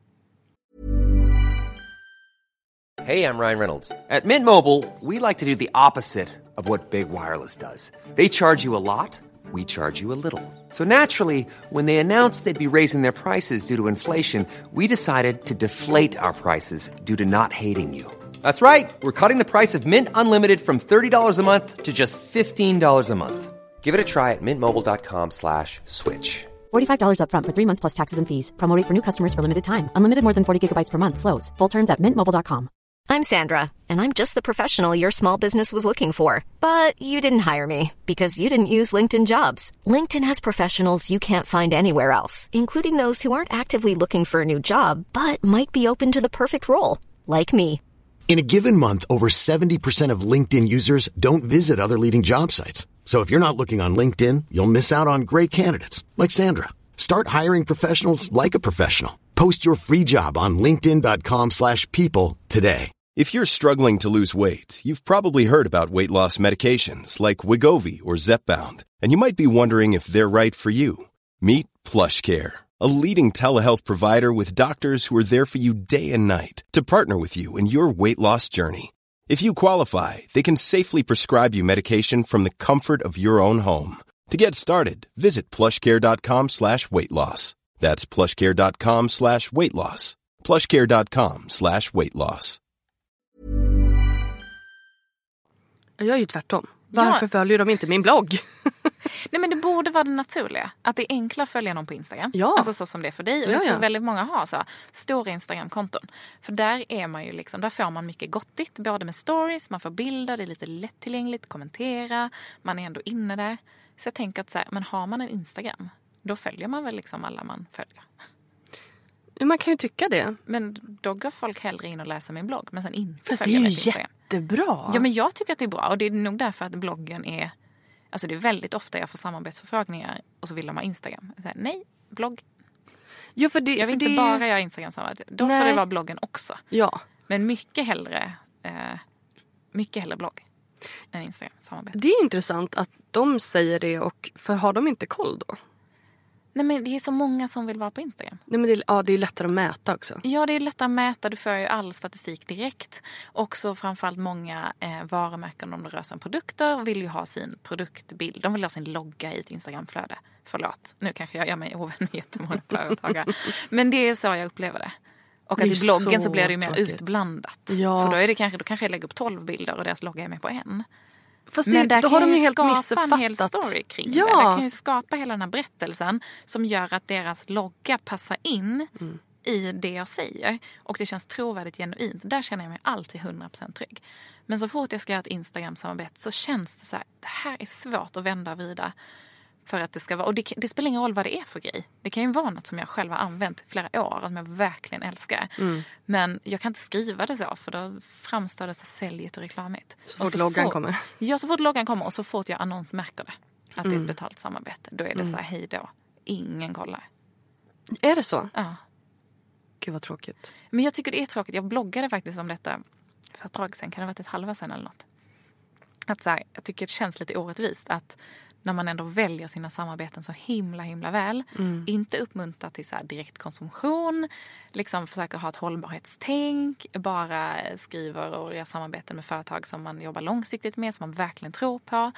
Hey, I'm Ryan Reynolds. At Mint Mobile, we like to do the opposite of what Big Wireless does. They charge you a lot, we charge you a little. So naturally, when they announced they'd be raising their prices due to inflation, we decided to deflate our prices due to not hating you. That's right. We're cutting the price of Mint Unlimited from $30 a month to just $15 a month.
Give it a try at mintmobile.com/switch.
$45 up front for 3 months plus taxes and fees. Promo rate for new customers for limited time. Unlimited more than 40 gigabytes per month. Slows full terms at mintmobile.com.
I'm Sandra, and I'm just the professional your small business was looking for. But you didn't hire me because you didn't use LinkedIn Jobs. LinkedIn has professionals you can't find anywhere else, including those who aren't actively looking for a new job, but might be open to the perfect role, like me.
In a given month, over 70% of LinkedIn users don't visit other leading job sites. So if you're not looking on LinkedIn, you'll miss out on great candidates like Sandra. Start hiring professionals like a professional. Post your free job on linkedin.com/people today.
If you're struggling to lose weight, you've probably heard about weight loss medications like Wegovy or Zepbound, and you might be wondering if they're right for you. Meet PlushCare, a leading telehealth provider with doctors who are there for you day and night to partner with you in your weight loss journey. If you qualify, they can safely prescribe you medication from the comfort of your own home. To get started, visit plushcare.com/weightloss. That's plushcare.com/weightloss. plushcare.com/weightloss.
Jag är ju tvärtom. Varför följer de inte min blogg?
Nej, men det borde vara det naturliga. Att det är enklare att följa någon på Instagram.
Ja.
Alltså så som det är för dig. Och jag tror väldigt många har så stora Instagram-konton. För där är man ju liksom, där får man mycket gottigt. Både med stories, man får bilder, det är lite lättillgängligt, kommentera. Man är ändå inne där. Så jag tänker att så här, men har man en Instagram, då följer man väl liksom alla man följer.
Man kan ju tycka det.
Men då går folk hellre in och läser min blogg. Men sen inte
fast det är ju jättebra.
Ja, men jag tycker att det är bra. Och det är nog därför att bloggen är... Alltså det är väldigt ofta jag får samarbetsförfrågningar och så vill de ha Instagram. Så här, nej, blogg.
Ja, för det,
jag vill
för
inte
det...
bara göra Instagram-samarbete. Då får det vara bloggen också.
Ja.
Men mycket hellre blogg än Instagram-samarbete.
Det är intressant att de säger det, och för har de inte koll då?
Nej, men det är så många som vill vara på Instagram.
Nej, men det är lättare att mäta också.
Ja, det är lättare att mäta. Du får ju all statistik direkt. Också framförallt många varumärken, om det rör sig om produkter, vill ju ha sin produktbild. De vill ha sin logga i ett Instagramflöde. Förlåt, nu kanske jag gör mig ovän med jättemånga företagare. Men det är så jag upplever det. Och att i bloggen så blir det ju mer utblandat.
Ja.
För då kanske jag lägger upp 12 bilder och deras logga är med på en.
Fast
Men där
då
kan
har de
ju
ju helt
skapa
missuppfattat.
en hel story kring det. Där kan ju skapa hela den här berättelsen som gör att deras logga passar in i det jag säger. Och det känns trovärdigt, genuint. Där känner jag mig alltid 100% trygg. Men så fort jag ska göra ett Instagram-samarbete så känns det så här, det här är svårt att vända och vrida. För att det ska vara, och det spelar ingen roll vad det är för grej. Det kan ju vara något som jag själv har använt i flera år, som jag verkligen älskar. Men jag kan inte skriva det så, för då framstår det så säljigt och reklamigt.
Så fort loggan kommer.
Ja, så fort loggan kommer, och så fort jag annonsmärker det. Att det är ett betalt samarbete. Då är det så här, hej då. Ingen kollar.
Är det så?
Ja.
Gud vad tråkigt.
Men jag tycker det är tråkigt. Jag bloggade faktiskt om detta för ett tag sedan. Kan det ha varit ett halvår sedan eller något? Att så här, jag tycker det känns lite orättvist att när man ändå väljer sina samarbeten så himla väl. Inte uppmuntra till så här direkt konsumtion. Liksom försöker ha ett hållbarhetstänk. Bara skriver och gör samarbeten med företag som man jobbar långsiktigt med. Som man verkligen tror på.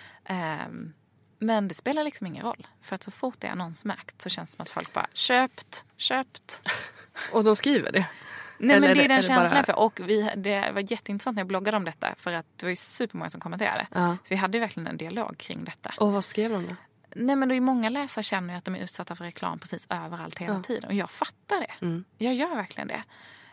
Men det spelar liksom ingen roll. För att så fort det är annonsmärkt så känns det som att folk bara köpt.
Och de skriver det?
Nej,
eller
men det är den
det
känslan
bara...
för. Och det var jätteintressant när jag bloggade om detta. För att det var ju supermånga som kommenterade. Så vi hade ju verkligen en dialog kring detta.
Och vad skrev de då?
Nej, men det är många läsare känner ju att de är utsatta för reklam precis överallt hela tiden. Och jag fattar det. Jag gör verkligen det.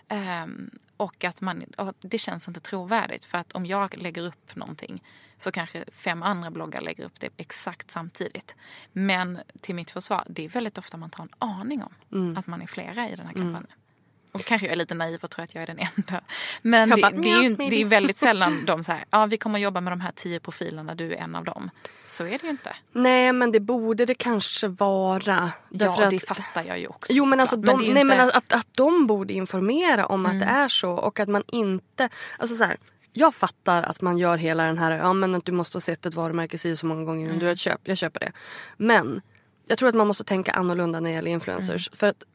Och att det känns inte trovärdigt. För att om jag lägger upp någonting så kanske 5 andra bloggar lägger upp det exakt samtidigt. Men till mitt försvar, det är väldigt ofta man tar en aning om att man är flera i den här kampanjen. Och kanske jag är lite naiv och tror att jag är den enda. Men det är väldigt sällan de säger, vi kommer att jobba med de här 10 profilerna, du är en av dem. Så är det ju inte.
Nej, men det borde det kanske vara.
Ja, det fattar jag ju också.
Jo, men alltså att de borde informera om att det är så. Och att man inte, alltså så här, jag fattar att man gör hela den här, men att du måste ha sett ett varumärke så många gånger innan du har ett köp. Jag köper det. Men jag tror att man måste tänka annorlunda när det gäller influencers.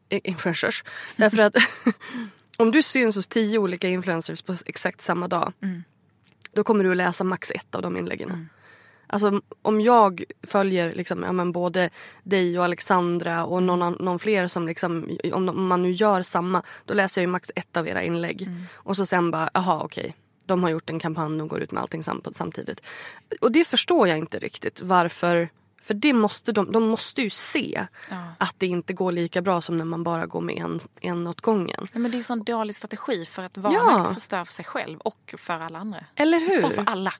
Därför att om du syns hos 10 olika influencers på exakt samma dag, då kommer du att läsa max 1 av de inläggen. Alltså om jag följer liksom, både dig och Alexandra och någon fler som liksom, om man nu gör samma, då läser jag ju max 1 av era inlägg. Och så sen bara, okej. De har gjort en kampanj och går ut med allting samtidigt. Och det förstår jag inte riktigt. Varför? För det måste de måste ju se att det inte går lika bra som när man bara går med en åt gången.
Ja, men det är ju en sån dålig strategi för att varumärket förstör för sig själv och för alla andra.
Eller hur?
Förstör för alla.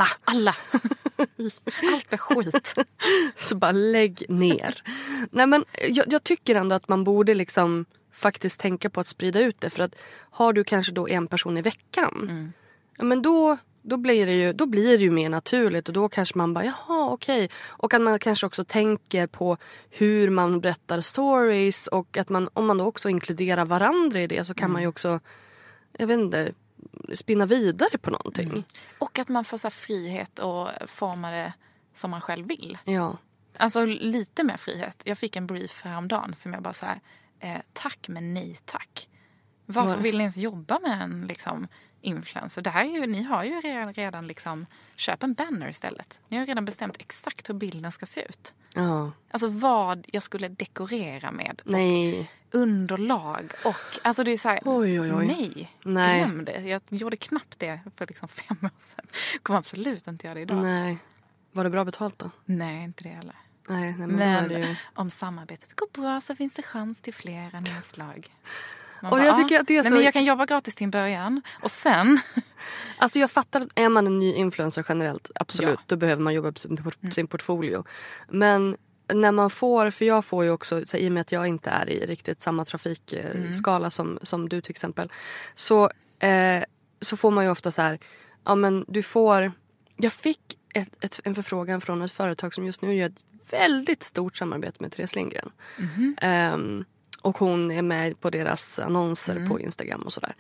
Allt är skit.
Så bara lägg ner. Nej, men jag tycker ändå att man borde liksom faktiskt tänka på att sprida ut det. För att har du kanske då en person i veckan, men då blir det ju mer naturligt. Och då kanske man bara, okej. Och att man kanske också tänker på hur man berättar stories. Och att om man då också inkluderar varandra i det, så kan man ju också, jag vet inte, spinna vidare på någonting.
Och att man får så här frihet och forma det som man själv vill.
Ja.
Alltså lite mer frihet. Jag fick en brief häromdagen som jag bara så här, tack men nej tack. Varför vill ni ens jobba med en liksom influencer? Det här är ju, ni har ju redan liksom, köp en banner istället. Ni har redan bestämt exakt hur bilden ska se ut.
Ja.
Alltså vad jag skulle dekorera med.
Nej.
Underlag och alltså det är så här,
oj.
Nej, glöm det. Jag gjorde knappt det för liksom 5 år sedan. Kommer absolut inte göra det idag.
Nej. Var det bra betalt då?
Nej, inte det heller.
Nej,
men
det ju...
om samarbetet går bra så finns det chans till flera nedslag.
Och jag tycker att det är så...
men jag kan jobba gratis till en början. Och sen...
Alltså jag fattar att är man en ny influencer generellt, absolut, då behöver man jobba på sin portfolio. Men när man får, för jag får ju också, så i och med att jag inte är i riktigt samma trafikskala som du till exempel, så får man ju ofta så här, men du får... Jag fick en förfrågan från ett företag som just nu gör ett väldigt stort samarbete med Therese Lindgren. Och hon är med på deras annonser på Instagram och sådär.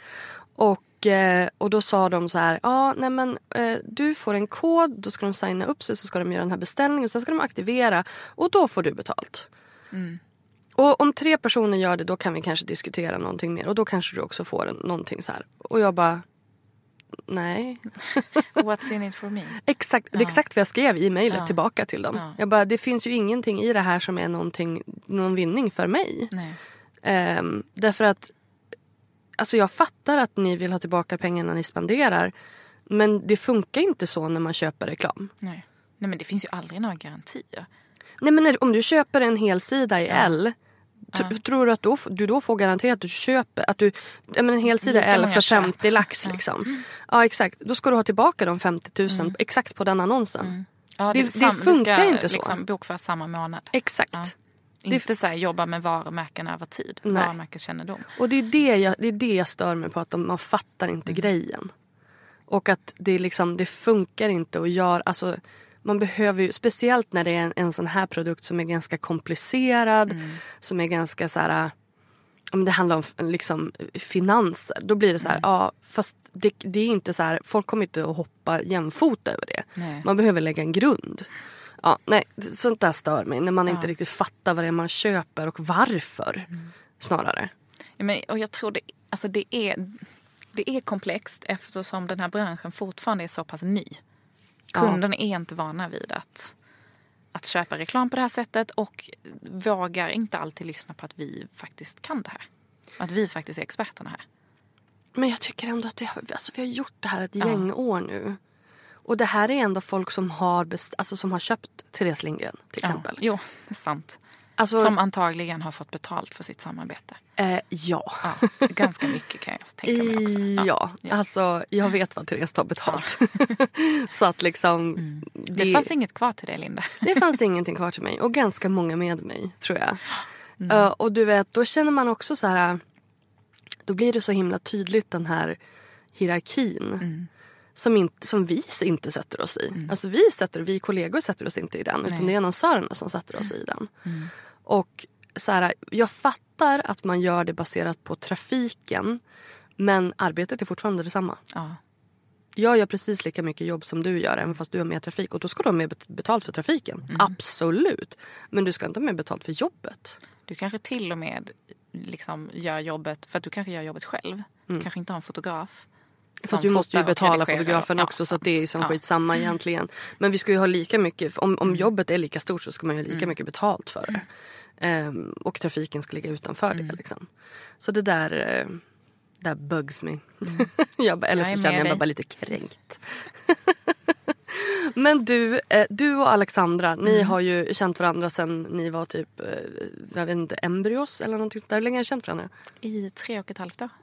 Och då sa de så här, du får en kod, då ska de signa upp sig, så ska de göra den här beställningen och sen ska de aktivera och då får du betalt. Och om 3 personer gör det, då kan vi kanske diskutera någonting mer och då kanske du också får någonting så här. Och jag bara, nej.
What's in it for me?
Exakt, det är exakt vad jag skrev i mejlet tillbaka till dem. Ja. Jag bara, det finns ju ingenting i det här som är någon vinning för mig.
Nej.
Därför att alltså jag fattar att ni vill ha tillbaka pengarna ni spenderar. Men det funkar inte så när man köper reklam.
Nej, men det finns ju aldrig några garantier.
Nej, men om du köper en hel sida i L, tror du att du då får garanterat att du köper att en hel sida L för 50 lax liksom. Ja, exakt. Då ska du ha tillbaka de 50 000 exakt på den annonsen.
Ja,
det funkar
ska
inte så.
Liksom bokföra samma månad.
Exakt.
Ja. Inte så här, jobba med varumärken över tid. Varumärkeskännedom.
Och det är det jag stör mig på, att man fattar inte grejen. Och att det funkar inte att göra, alltså man behöver ju, speciellt när det är en sån här produkt som är ganska komplicerad, som är ganska så här, om det handlar om liksom finanser, då blir det så här, fast det är inte så här, folk kommer inte att hoppa jämfota över det. Nej. Man behöver lägga en grund. Ja, nej, sånt där stör mig när man inte riktigt fattar vad det är man köper och varför snarare.
Ja, men, och jag tror det är komplext eftersom den här branschen fortfarande är så pass ny. Kunden är inte vana vid att köpa reklam på det här sättet och vågar inte alltid lyssna på att vi faktiskt kan det här. Att vi faktiskt är experterna här.
Men jag tycker ändå att vi har gjort det här ett gäng år nu. Och det här är ändå folk som har köpt Therese Lindgren till exempel.
Jo, sant.
Alltså,
som antagligen har fått betalt för sitt samarbete.
Ja.
Ganska mycket kan jag tänka mig också.
Ja, alltså jag vet vad Therese tar betalt. Så att liksom...
Det fanns inget kvar till dig, Linda.
Det fanns ingenting kvar till mig. Och ganska många med mig, tror jag. Och du vet, då känner man också så här... Då blir det så himla tydligt den här hierarkin. Som vi inte sätter oss i. Alltså vi kollegor sätter oss inte i den. Utan det är annonsörerna som sätter oss i den. Och så här, jag fattar att man gör det baserat på trafiken. Men arbetet är fortfarande detsamma.
Ja.
Jag gör precis lika mycket jobb som du gör. Även fast du har mer trafik. Och då ska du ha mer betalt för trafiken. Absolut. Men du ska inte ha mer betalt för jobbet.
Du kanske till och med liksom gör jobbet. För att du kanske gör jobbet själv. Du kanske inte har en fotograf.
För att vi måste ju betala fotografen också, så att det är som skitsamma egentligen. Men vi ska ju ha lika mycket, om jobbet är lika stort så ska man ju ha lika mycket betalt för det. Och trafiken ska ligga utanför det liksom. Så det där bugs me. Eller så känner jag mig bara lite kränkt. Men du och Alexandra, ni har ju känt varandra sedan ni var typ, jag vet inte, embryos eller någonting sådär. Hur länge har ni känt varandra?
I 3,5 år.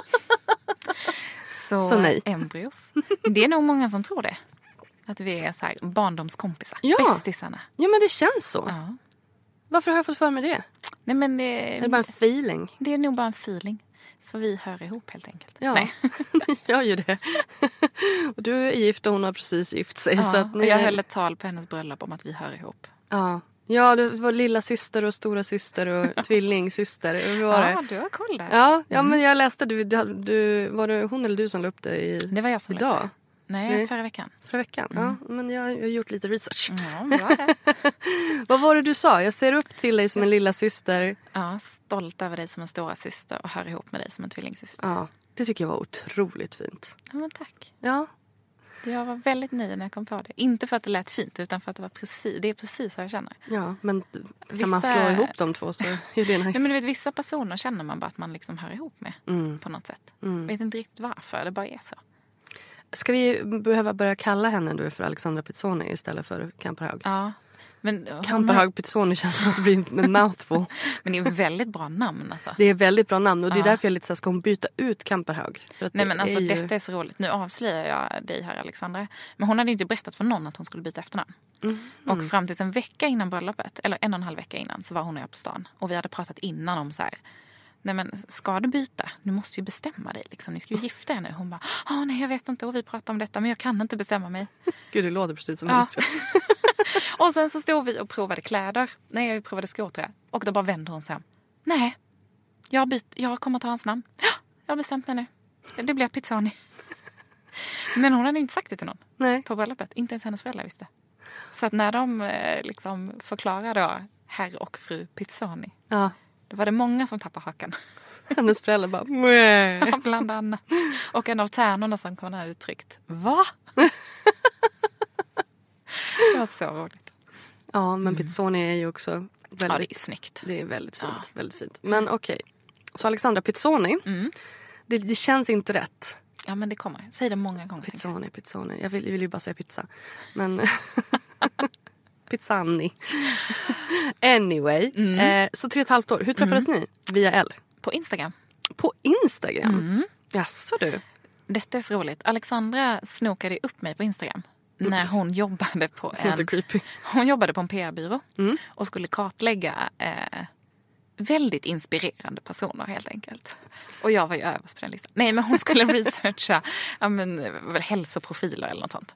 Så nej.
Embryos. Det är nog många som tror det. Att vi är så här barndomskompisar.
Ja.
Bästisarna.
Ja, men det känns så.
Ja.
Varför har jag fått för mig det?
Nej, men
är det bara en feeling?
Det är nog bara en feeling. För vi hör ihop helt enkelt.
Ja,
nej.
Jag gör det. Och du är gift och hon har precis gift sig.
Ja,
så att
jag höll ett tal på hennes bröllop om att vi hör ihop.
Ja, det var lilla syster och stora syster och tvillingsyster. Hur var det?
Ja, du har koll där.
Ja, men jag läste, var det hon eller du som la upp det
Det var jag som
idag?
Löpte. Nej, förra veckan.
Ja, men jag har gjort lite research.
Ja, bra det.
Vad var det du sa? Jag ser upp till dig som en lilla syster.
Ja, stolt över dig som en stora syster och hör ihop med dig som en tvillingsyster.
Ja, det tycker jag var otroligt fint.
Ja, men tack.
Ja.
Jag var väldigt nöjd när jag kom på det. Inte för att det lät fint, utan för att det är precis vad jag känner.
Ja, men kan man slå ihop de två så är det nice.
Ja, men du vet, vissa personer känner man bara att man liksom hör ihop med på något sätt. Vet inte riktigt varför, det bara är så.
Ska vi behöva börja kalla henne nu för Alexandra Pizzoni istället för Kamperhaug?
Ja.
Kamperhaug Pizzoni känns som att det blir en mouthful.
Men det är ett väldigt bra namn alltså.
Det är ett väldigt bra namn och det är därför jag lite så här, ska hon byta ut Kamperhaug. För att
nej, men alltså detta är så roligt. Nu avslöjar jag dig här, Alexandra. Men hon hade ju inte berättat för någon att hon skulle byta efternamn. Och fram till en vecka innan bröllopet, eller 1,5 vecka innan, så var hon och jag på stan. Och vi hade pratat innan om så här: nej, men ska du byta? Du måste ju bestämma dig liksom. Ni ska ju gifta er nu. Hon bara, nej jag vet inte. Och vi pratade om detta men jag kan inte bestämma mig.
Gud, det låter precis som henne också.
Och sen så stod vi och provade kläder. Nej, jag provade skor tror jag. Och då bara vände hon sig om. Nej, Jag kommer ta hans namn. Jag har bestämt mig nu. Det blir Pizzani. Men hon hade inte sagt det till någon.
Nej.
På bröllopet. Inte ens hennes föräldrar visste. Så att när de liksom förklarade då herr och fru Pizzani.
Ja.
Då var det många som tappade hakan.
Hennes föräldrar bara...
Bland annat. Och en av tärnorna som kom här uttryckt. Va? Det var så roligt.
Ja, men Pizzoni är ju också väldigt...
Ja, det är snyggt.
Det är väldigt fint. Väldigt fint. Men okej. Så Alexandra Pizzoni. Det känns inte rätt.
Ja, men det kommer. Säg det många gånger.
Pizzoni. Jag vill ju bara säga pizza. Men... Pizzani. Anyway. Så 3,5 år. Hur träffades ni? Via L?
På Instagram.
På Instagram? Jaså du?
Detta är så roligt. Alexandra snokade upp mig på Instagram. När hon jobbade på en PR-byrå. Och skulle kartlägga väldigt inspirerande personer helt enkelt. Och jag var ju överst på den listan. Nej, men hon skulle researcha väl hälsoprofiler eller något sånt.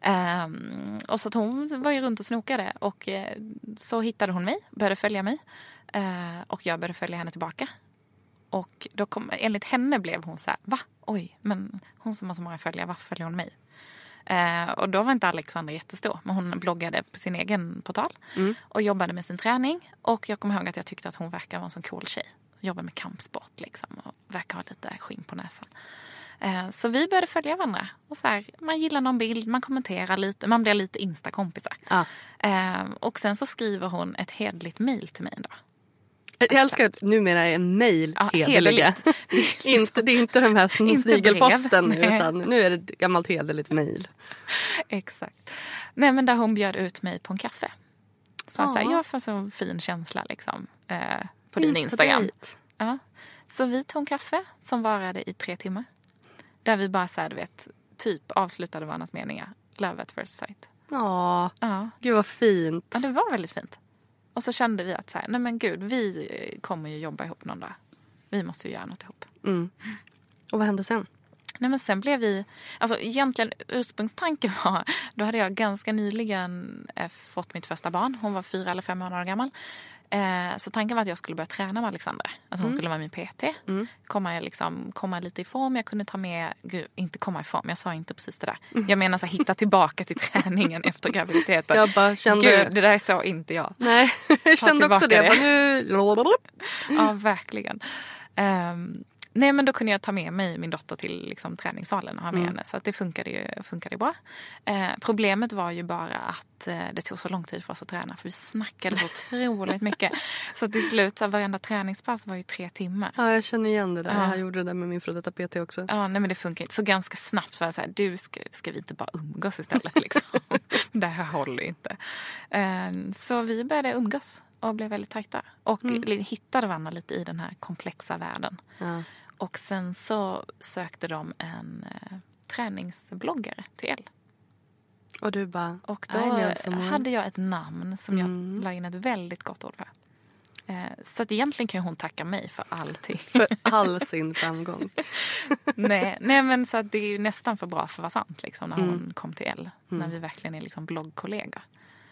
Och så att hon var ju runt och snokade. Och så hittade hon mig, började följa mig. Och jag började följa henne tillbaka. Och då enligt henne blev hon så här, va? Oj, men hon som har så många följare, varför följer hon mig? Och då var inte Alexandra jättestor. Men hon bloggade på sin egen portal. Och jobbade med sin träning. Och jag kommer ihåg att jag tyckte att hon verkar vara en sån cool tjej. Jobbar med kampsport liksom. Och verkar ha lite skinn på näsan. Så vi började följa varandra. Och så här, man gillar någon bild, man kommenterar lite. Man blir lite instakompisar. Och sen så skriver hon ett hederligt mejl till mig en dag.
Jag älskar att numera är mejl hederliga. Det är inte de här snigelposten nu, utan nu är det ett gammalt hederligt mejl.
Exakt. Nej, men där hon bjöd ut mig på en kaffe. Så jag får så fin känsla liksom, på din Instagram. Ja. Så vi tog en kaffe som varade i 3 timmar. Där vi bara så här, du vet, typ avslutade varandras meningar. Love at first sight.
Ja, gud vad fint.
Ja, det var väldigt fint. Och så kände vi att så här, nej men gud, vi kommer ju jobba ihop någon dag. Vi måste ju göra något ihop.
Och vad hände sen?
Nej, men sen blev vi... Alltså egentligen ursprungstanken var... Då hade jag ganska nyligen fått mitt första barn. Hon var 4 eller 5 månader gammal. Så tanken var att jag skulle börja träna med Alexandra. Alltså hon skulle vara min PT. Komma lite i form. Jag kunde ta med... Gud, inte komma i form. Jag sa inte precis det där. Jag menar så här, hitta tillbaka till träningen efter graviditeten.
Jag bara kände...
Gud, det där är så inte jag.
Nej, jag kände också det.
Ja, verkligen. Nej, men då kunde jag ta med mig min dotter till liksom, träningssalen och ha med henne. Så att det funkade bra. Problemet var ju bara att det tog så lång tid för oss att träna. För vi snackade så otroligt mycket. Så till slut, så varenda träningspass var ju 3 timmar. Ja,
jag känner igen det där. Jag gjorde det där med min före detta PT också.
Ja, nej, men det funkar inte. Så ganska snabbt var jag så här, du ska vi inte bara umgås istället liksom. Det här håller inte. Så vi började umgås och blev väldigt tajta. Och hittade varandra lite i den här komplexa världen. Ja. Och sen så sökte de en träningsbloggare till L.
Och du bara...
Och då hade jag ett namn som jag la in ett väldigt gott ord för. Så att egentligen kan hon tacka mig för allting.
För all sin framgång.
nej, men så att det är ju nästan för bra för att vara sant liksom, när hon kom till L. När vi verkligen är liksom bloggkollegor.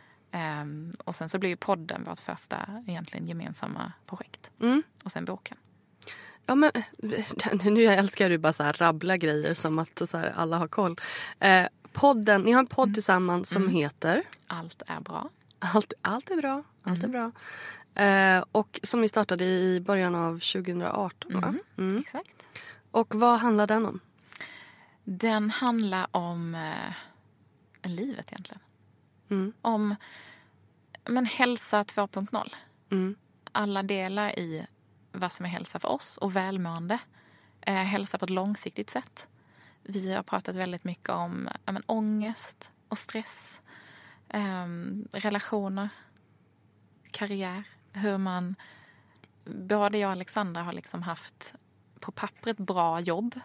Och sen så blev ju podden vårt första egentligen gemensamma projekt. Och sen boken.
Ja, men nu älskar du bara så här rabbla grejer som att så här, alla har koll. Podden, ni har en podd tillsammans som heter...
Allt är bra.
Allt är bra. Allt är bra. Och som ni startade i början av 2018, va?
Exakt.
Och vad handlar den om?
Den handlar om livet egentligen. Om hälsa 2.0. Alla delar i vad som är hälsa för oss och välmående. Hälsa på ett långsiktigt sätt. Vi har pratat väldigt mycket om ångest och stress. Relationer. Karriär. Hur man... Både jag och Alexandra har liksom haft på pappret bra jobb.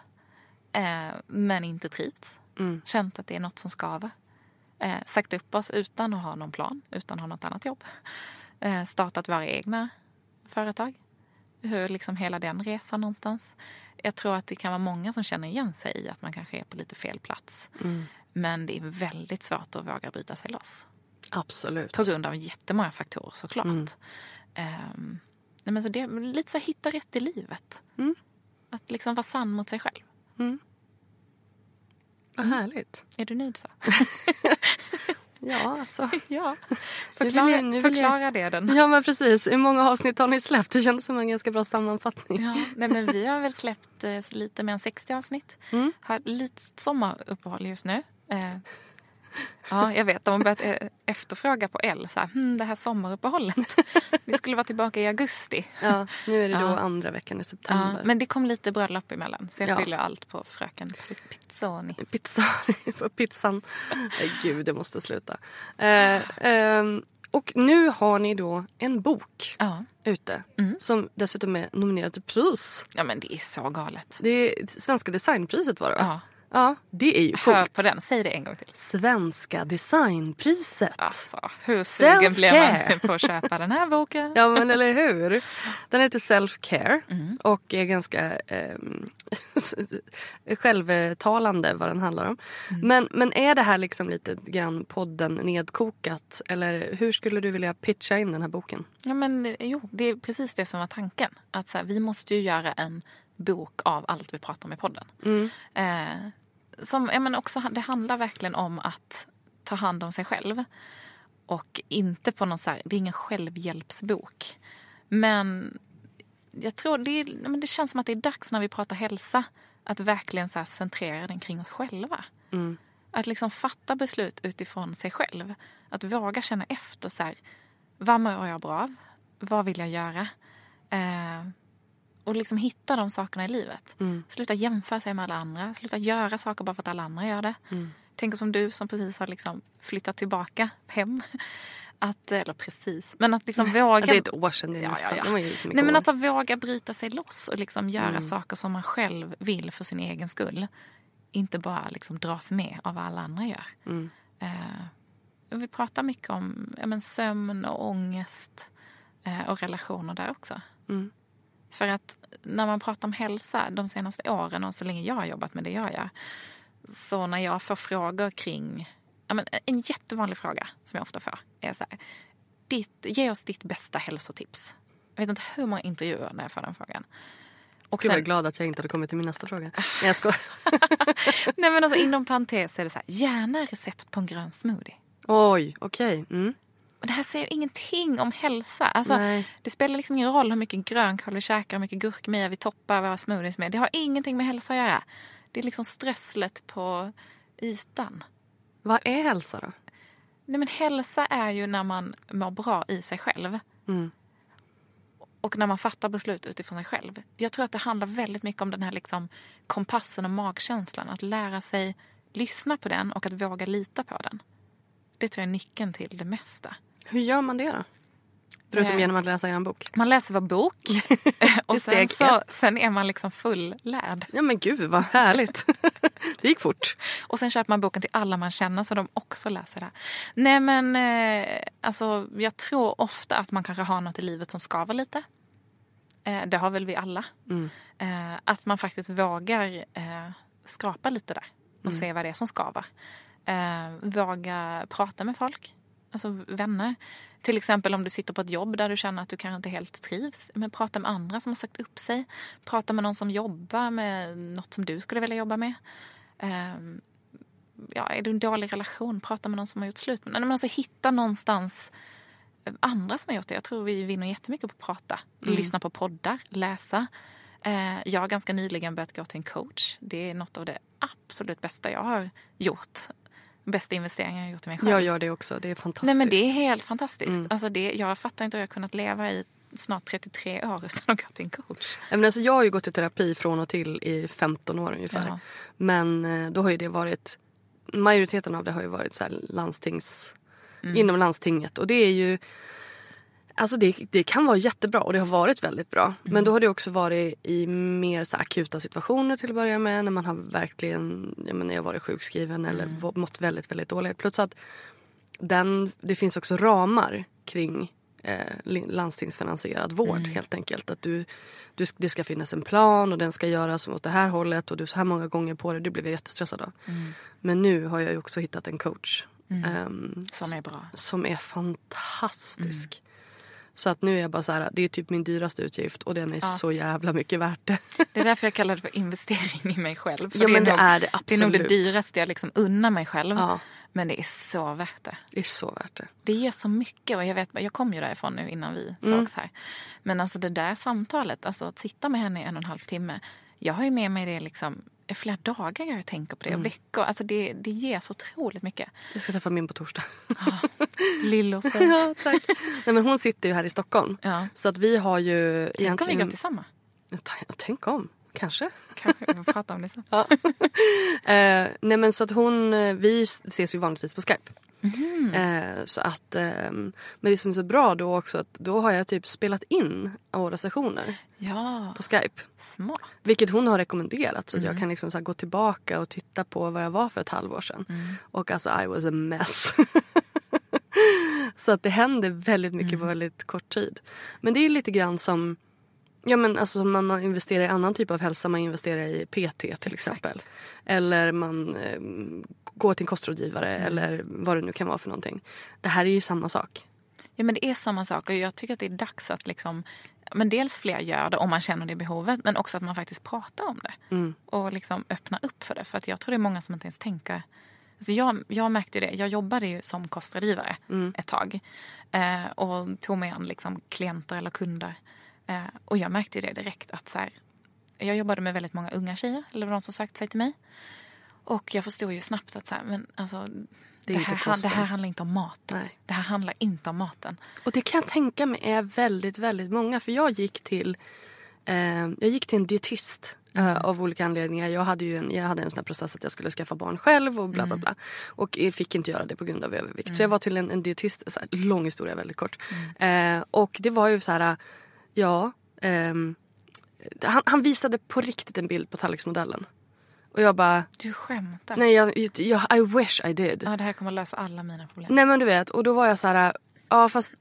Men inte trivts. Känt att det är något som skaver. Sagt upp oss utan att ha någon plan. Utan att ha något annat jobb. Startat våra egna företag. Hur liksom hela den resan någonstans. Jag tror att det kan vara många som känner igen sig i att man kanske är på lite fel plats. Men det är väldigt svårt att våga bryta sig loss.
Absolut.
På grund av jättemånga faktorer såklart. Nej, men så det är lite så här, hitta rätt i livet. Att liksom vara sann mot sig själv.
Vad härligt.
Är du nöjd så?
Ja, alltså.
Ja. Förklara det den.
Ja, men precis. Hur många avsnitt har ni släppt? Det känns som en ganska bra sammanfattning.
Ja, nej, men vi har väl släppt lite mer än 60 avsnitt. Har lite sommaruppehåll just nu. Ja, jag vet. De har börjat efterfråga på L. Så här, det här sommaruppehållet. Vi skulle vara tillbaka i augusti.
Ja, nu är det då andra veckan i september.
Ja, men det kom lite bröllop emellan. Så jag fyller allt på fröken Pizzoni.
På pizzan. Gud, det måste sluta. Och nu har ni då en bok ute. Som dessutom är nominerad till pris.
Ja, men det är så galet.
Det är Svenska designpriset var det, va?
Ja.
Ja, det är ju coolt.
Hör på den, säg det en gång till.
Svenska designpriset.
Alltså, hur sugen blev man på att köpa den här boken?
Ja, men eller hur? Den heter Self-Care och är ganska självtalande vad den handlar om. Men är det här liksom lite grann podden nedkokat? Eller hur skulle du vilja pitcha in den här boken? Ja, men det är precis det som var tanken. Att så här, vi måste ju göra en bok av allt vi pratar om i podden. Men också, det handlar verkligen om att ta hand om sig själv. Och inte på någon så här, det är ingen självhjälpsbok. Men jag tror det känns som att det är dags när vi pratar hälsa att verkligen så här centrera den kring oss själva. Att liksom fatta beslut utifrån sig själv. Att våga känna efter så här, vad mår jag bra av? Vad vill jag göra? Och liksom hitta de sakerna i livet. Sluta jämföra sig med alla andra. Sluta göra saker bara för att alla andra gör det. Tänk som du som precis har liksom flyttat tillbaka hem. Eller precis. Men att liksom våga... Det är ett år sedan det nästan. Ja. Nej, men att våga bryta sig loss. Och liksom göra saker som man själv vill för sin egen skull. Inte bara liksom dras med av vad alla andra gör. Vi pratar mycket om sömn och ångest. Och relationer där också. För att när man pratar om hälsa de senaste åren och så länge jag har jobbat med det jag gör. Så när jag får frågor kring... en jättevanlig fråga som jag ofta får är så här. Ge oss ditt bästa hälsotips. Jag vet inte hur många intervjuer när jag får den frågan. Och sen, jag är glad att jag inte hade kommit till min nästa fråga. Nej, jag skojar. Nej, men alltså inom parentes är det så här. Gärna recept på en grön smoothie. Oj, okej. Och det här säger ju ingenting om hälsa. Alltså, det spelar liksom ingen roll hur mycket grönkål vi käkar, hur mycket gurkmeja vi toppar våra smoothies med. Det har ingenting med hälsa att göra. Det är liksom strösslet på ytan. Vad är hälsa då? Nej, men hälsa är ju när man mår bra i sig själv. Och när man fattar beslut utifrån sig själv. Jag tror att det handlar väldigt mycket om den här liksom kompassen och magkänslan. Att lära sig lyssna på den och att våga lita på den. Det tror jag är nyckeln till det mesta. Hur gör man det då? Förutom genom att läsa en bok. Man läser vår bok. Och sen är man liksom fullärd. Ja, men gud vad härligt. Det gick fort. Och sen köper man boken till alla man känner så de också läser det. Nej, men alltså, jag tror ofta att man kanske har något i livet som skavar lite. Det har väl vi alla. Att man faktiskt vågar skrapa lite där. Och se vad det är som skavar. Våga prata med folk. Alltså vänner. Till exempel om du sitter på ett jobb där du känner att du kanske inte helt trivs. Men prata med andra som har sagt upp sig. Prata med någon som jobbar med något som du skulle vilja jobba med. Är du en dålig relation? Prata med någon som har gjort slut med. Men alltså hitta någonstans andra som har gjort det. Jag tror vi vinner jättemycket på att prata. Lyssna på poddar, läsa. Jag har ganska nyligen börjat gå till en coach. Det är något av det absolut bästa jag har gjort. Bästa investeringar jag har gjort i mig själv. Jag gör det också, det är fantastiskt. Nej, men det är helt fantastiskt. Alltså jag fattar inte hur jag har kunnat leva i snart 33 år utan att gå till en coach. Men alltså, jag har ju gått i terapi från och till i 15 år ungefär. Ja. Men då har ju det varit, majoriteten av det har ju varit så här inom landstinget. Och det är ju, alltså det kan vara jättebra och det har varit väldigt bra. Men då har det också varit i mer så akuta situationer till att börja med. När man har verkligen, när jag varit sjukskriven eller mått väldigt, väldigt dåligt. Plus att det finns också ramar kring landstingsfinansierad vård helt enkelt. Att det ska finnas en plan och den ska göras åt det här hållet och du så här många gånger på det. Det blev jag jättestressad av. Men nu har jag ju också hittat en coach. Som är bra. Som är fantastisk. Så att nu är jag bara så här, det är typ min dyraste utgift och den är så jävla mycket värt det.
Det är därför jag kallar det för investering i mig själv. För
Ja, men det är det absolut.
Det är nog det dyraste jag liksom unnar mig själv.
Ja.
Men det är så värt det.
Det är så värt det.
Det ger så mycket och jag kom ju därifrån nu innan vi sågs här. Men alltså det där samtalet, alltså att sitta med henne i 1,5 timme. Jag har ju med mig det liksom i flera dagar jag tänker på det och veckor. Alltså det ger så otroligt mycket.
Jag ska träffa min på torsdag.
Lillo.
Ja, tack. Nej, men hon sitter ju här i Stockholm.
Ja.
Så att vi har ju
Tänk om vi går tillsammans.
Tänk om. Kanske
vi får prata om det sen.
Ja. Nej, men så att vi ses ju vanligtvis på Skype. Så att men det som är så bra då också att då har jag typ spelat in våra sessioner på Skype.
Smart.
Vilket hon har rekommenderat så att jag kan liksom så här gå tillbaka och titta på vad jag var för ett halvår sedan. Och alltså I was a mess. Så att det händer väldigt mycket på väldigt kort tid. Men det är lite grann som alltså man investerar i annan typ av hälsa. Man investerar i PT till exempel. Eller man går till en kostrådgivare eller vad det nu kan vara för någonting. Det här är ju samma sak.
Ja, men det är samma sak och jag tycker att det är dags att liksom, men dels fler gör det om man känner det behovet, men också att man faktiskt pratar om det och liksom öppnar upp för det. För att jag tror det är många som inte ens tänker. Alltså jag märkte det, jag jobbade ju som kostrådgivare ett tag och tog mig an liksom klienter eller kunder och jag märkte det direkt att så här, jag jobbade med väldigt många unga tjejer, eller vad de som sagt sig till mig. Och jag förstod ju snabbt att så här, men alltså det här handlar inte om mat.
Nej.
Det här handlar inte om maten.
Och det kan jag tänka mig är väldigt, väldigt många. För jag gick till en dietist av olika anledningar. Jag hade en sån här process att jag skulle skaffa barn själv och bla bla bla. Och jag fick inte göra det på grund av övervikt. Så jag var till en dietist, så här, lång historia väldigt kort. Och det var ju så här, han visade på riktigt en bild på tallriksmodellen. Och jag bara...
Du skämtar.
Nej, I wish I did.
Ja, det här kommer att lösa alla mina problem.
Nej, men du vet. Och då var jag så här... Ja, fast...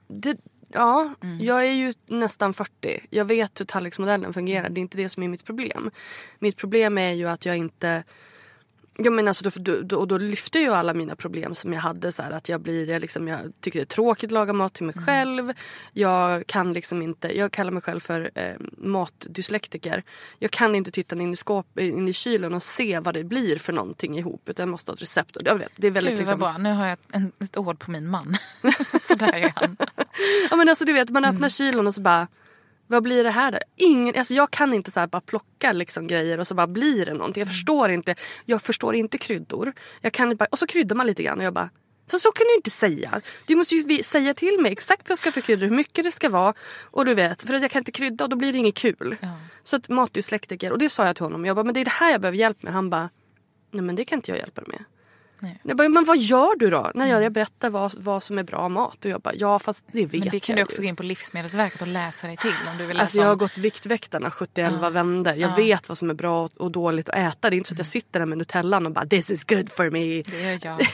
Jag är ju nästan 40. Jag vet hur tallriksmodellen fungerar. Det är inte det som är mitt problem. Mitt problem är ju att jag inte... Jag menar, alltså, då lyfter ju alla mina problem som jag hade. Så här, att jag tycker det är tråkigt att laga mat till mig själv. Jag kan liksom inte... Jag kallar mig själv för matdyslektiker. Jag kan inte titta in i kylen och se vad det blir för någonting ihop. Utan jag måste ha ett recept. Och jag vet, det är väldigt...
Gud,
liksom...
bra. Nu har jag ett ord på min man. Så där är han.
Ja, men alltså du vet, man öppnar kylen och så bara... Vad blir det här då? Jag kan inte så här bara plocka liksom grejer och så bara blir det någonting. Jag förstår inte kryddor. Jag kan inte bara, och så kryddar man lite grann och jag bara, för så kan du inte säga. Du måste ju säga till mig exakt vad jag ska för kryddor, hur mycket det ska vara. Och du vet, för att jag kan inte krydda och då blir det inget kul. Ja. Så att matdyslektiker, och det sa jag till honom. Jag bara, men det är det här jag behöver hjälp med. Han bara, nej men det kan inte jag hjälpa dig med. Nej. Jag bara, men vad gör du då? När jag berättar vad som är bra mat. Och jag bara, ja fast det vet jag. Men
det kan du också gå in på Livsmedelsverket och läsa dig till om du vill läsa.
Alltså jag har gått Viktväktarna 70-11 vänder. Jag vet vad som är bra och dåligt att äta. Det är inte så att jag sitter där med Nutellan och bara, this is good for me.
Det gör jag.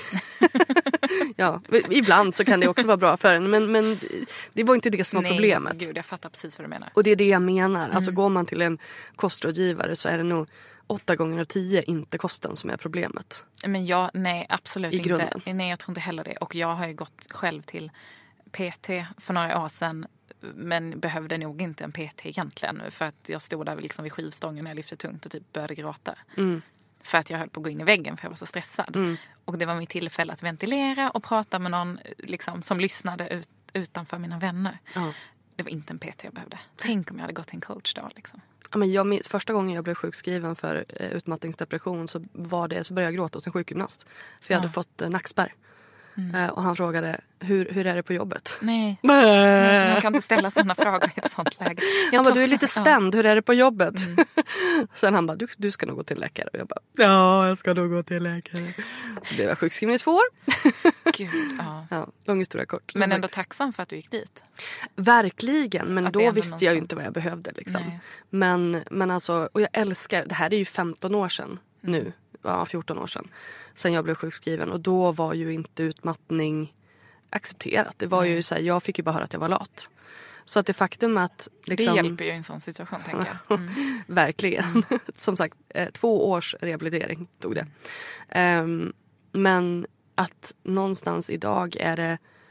Ja, ibland så kan det också vara bra för en. Men det var inte det som var problemet.
Gud, jag fattar precis vad du menar.
Och det är det jag menar. Alltså går man till en kostrådgivare så är det nog 8 gånger av 10 inte kosten som är problemet.
Men nej, absolut inte. Nej, jag tror inte heller det. Och jag har ju gått själv till PT för några år sedan. Men behövde nog inte en PT egentligen. För att jag stod där liksom vid skivstången när jag lyfte tungt och typ började gråta. För att jag höll på att gå in i väggen för jag var så stressad. Och det var mitt tillfälle att ventilera och prata med någon liksom, som lyssnade utanför mina vänner. Det var inte en PT jag behövde. Tänk om jag hade gått till en coach då liksom.
Men första gången jag blev sjukskriven för utmattningsdepression så började jag gråta hos en sjukgymnast. För jag hade fått nackspärr. Och han frågade, hur är det på jobbet?
Nej, man kan inte ställa sådana frågor i ett sånt läge.
Han bara, du är lite spänd, hur är det på jobbet? Sen han bara, du ska nog gå till läkare. Och jag bara, ja, jag ska nog gå till läkare. Så blev jag sjukskriven i 2 år.
Gud,
ja, lång historia kort.
Men ändå tacksam för att du gick dit.
Verkligen, men då visste jag ju inte vad jag behövde. Liksom. Men alltså, och jag älskar, det här är ju 15 år sedan nu. 14 år sedan. Sen jag blev sjukskriven. Och då var ju inte utmattning accepterat. Det var ju så här, jag fick ju bara höra att jag var lat. Så att det faktum att... Liksom,
det hjälper ju i en sån situation, tänker jag.
Verkligen. Som sagt, 2 års rehabilitering tog det. Men att någonstans idag är det...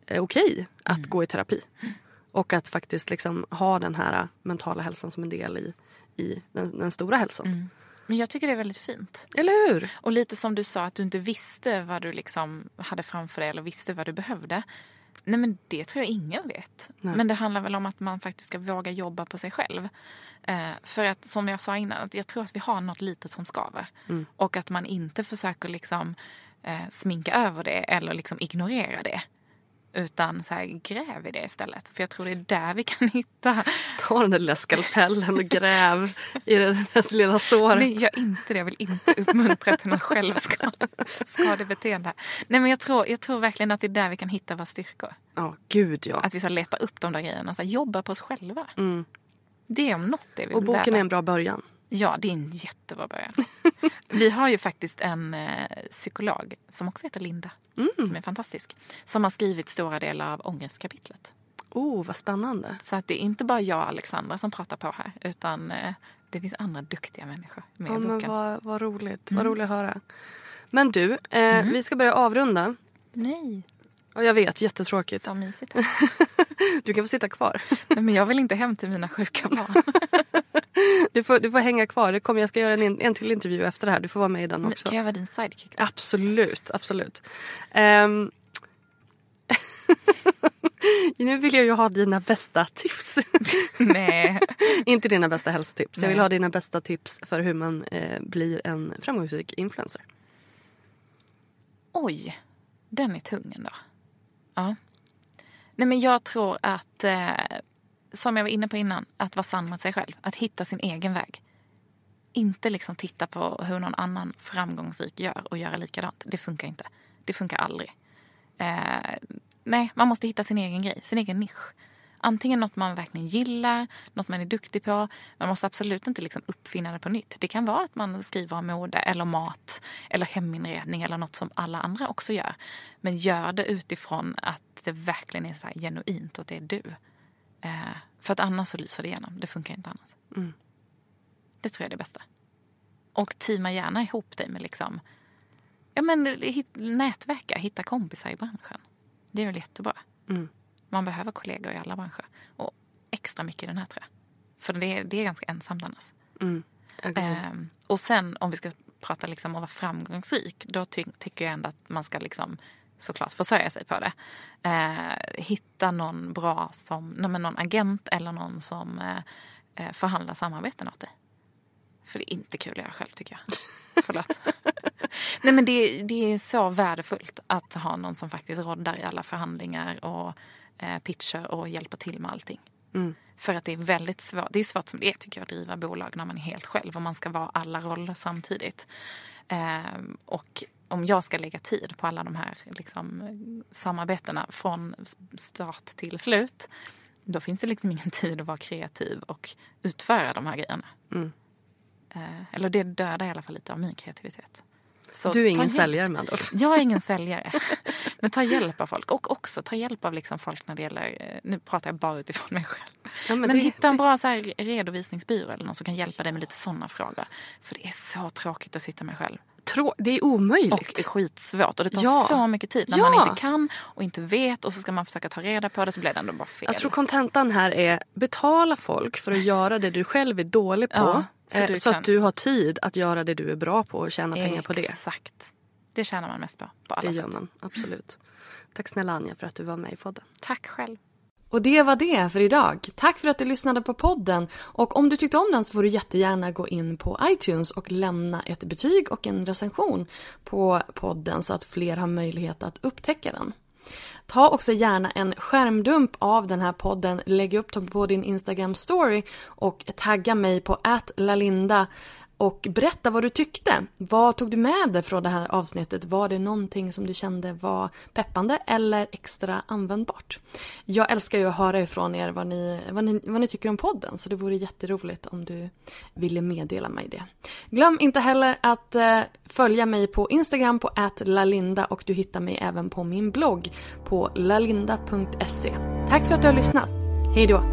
okej att gå i terapi. Och att faktiskt liksom ha den här mentala hälsan som en del i den stora hälsan.
Men jag tycker det är väldigt fint.
Eller hur?
Och lite som du sa, att du inte visste vad du liksom hade framför dig eller visste vad du behövde. Nej, men det tror jag ingen vet. Nej. Men det handlar väl om att man faktiskt ska våga jobba på sig själv. För att, som jag sa innan, att jag tror att vi har något litet som skaver. Och att man inte försöker liksom sminka över det eller liksom ignorera det. Utan så här, gräv i det istället. För jag tror det är där vi kan hitta...
Ta den där lilla skalpellen och gräv i det där lilla såret.
Nej, gör inte det. Jag vill inte uppmuntra till något självskadebeteende. Nej, men jag tror verkligen att det är där vi kan hitta våra styrkor.
Ja, gud ja.
Att vi ska leta upp de där grejerna. Så här, jobba på oss själva. Det är om något det vi
och boken
lära.
är en bra början.
Ja, det är en jättebra början. Vi har ju faktiskt en psykolog som också heter Linda. Som är fantastisk. Som har skrivit stora delar av ångestkapitlet.
Vad spännande.
Så att det är inte bara jag och Alexandra som pratar på här. Utan det finns andra duktiga människor med i boken.
Men vad roligt. Vad roligt att höra. Men du, vi ska börja avrunda.
Nej.
Och jag vet, jättetråkigt.
Så mysigt.
Du kan få sitta kvar.
Nej, men jag vill inte hem till mina sjuka barn.
Du får hänga kvar. Jag ska göra en till intervju efter det här. Du får vara med i den också.
Kan jag vara din sidekick?
Absolut. Nu vill jag ju ha dina bästa tips.
Nej.
Inte dina bästa hälsotips.
Nej.
Jag vill ha dina bästa tips för hur man blir en framgångsrik influencer.
Oj, den är tung ändå. Ja. Nej, men jag tror att, som jag var inne på innan, att vara sann mot sig själv. Att hitta sin egen väg. Inte liksom titta på hur någon annan framgångsrik gör och göra likadant. Det funkar inte. Det funkar aldrig. Nej, man måste hitta sin egen grej, sin egen nisch. Antingen något man verkligen gillar, något man är duktig på. Man måste absolut inte liksom uppfinna det på nytt. Det kan vara att man skriver om mode eller mat eller heminredning eller något som alla andra också gör. Men gör det utifrån att det verkligen är så här genuint och att det är du. För att annars så lyser det igenom. Det funkar inte annars. Det tror jag är det bästa. Och teama gärna ihop dig med liksom... Ja, men nätverka, hitta kompisar i branschen. Det är väl jättebra. Man behöver kollegor i alla branscher. Och extra mycket i den här, tror jag. För det är ganska ensamt annars. Och sen om vi ska prata liksom om att vara framgångsrik, då tycker jag ändå att man ska liksom såklart försörja sig på det. Hitta någon bra någon agent eller någon som förhandlar samarbeten åt dig. För det är inte kul att göra själv, tycker jag. Förlåt. Nej, men det är så värdefullt att ha någon som faktiskt roddar i alla förhandlingar och pitcher och hjälper till med allting. För att det är väldigt svårt. Det är svårt som det är, tycker jag, att driva bolag när man är helt själv och man ska vara alla roller samtidigt. Och om jag ska lägga tid på alla de här liksom, samarbetena från start till slut, då finns det liksom ingen tid att vara kreativ och utföra de här grejerna. Eller det dödar i alla fall lite av min kreativitet. Så
du är ingen säljare med andra.
Jag är ingen säljare. Men ta hjälp av folk. Och också ta hjälp av liksom folk när det gäller... Nu pratar jag bara utifrån mig själv. Ja, men hitta en bra så här, redovisningsbyrå eller någon som kan hjälpa dig med lite sådana frågor. För det är så tråkigt att sitta med själv.
Det är omöjligt.
Och det är skitsvårt. Och det tar så mycket tid när man inte kan och inte vet. Och så ska man försöka ta reda på det, så blir det ändå bara fel.
Jag tror kontentan här är betala folk för att göra det du själv är dålig på. Så att du har tid att göra det du är bra på och tjäna pengar på det.
Exakt. Det tjänar man mest på alla sätt.
Det gör man, absolut. Tack snälla Anja för att du var med i podden.
Tack själv.
Och det var det för idag. Tack för att du lyssnade på podden. Och om du tyckte om den så får du jättegärna gå in på iTunes och lämna ett betyg och en recension på podden så att fler har möjlighet att upptäcka den. Ta också gärna en skärmdump av den här podden, lägg upp den på din Instagram story och tagga mig på @lalinda och berätta vad du tyckte. Vad tog du med dig från det här avsnittet? Var det någonting som du kände var peppande eller extra användbart? Jag älskar ju att höra ifrån er vad ni tycker om podden, så det vore jätteroligt om du ville meddela mig det. Glöm inte heller att följa mig på Instagram på @lalinda och du hittar mig även på min blogg på lalinda.se. Tack för att du har lyssnat. Hej då!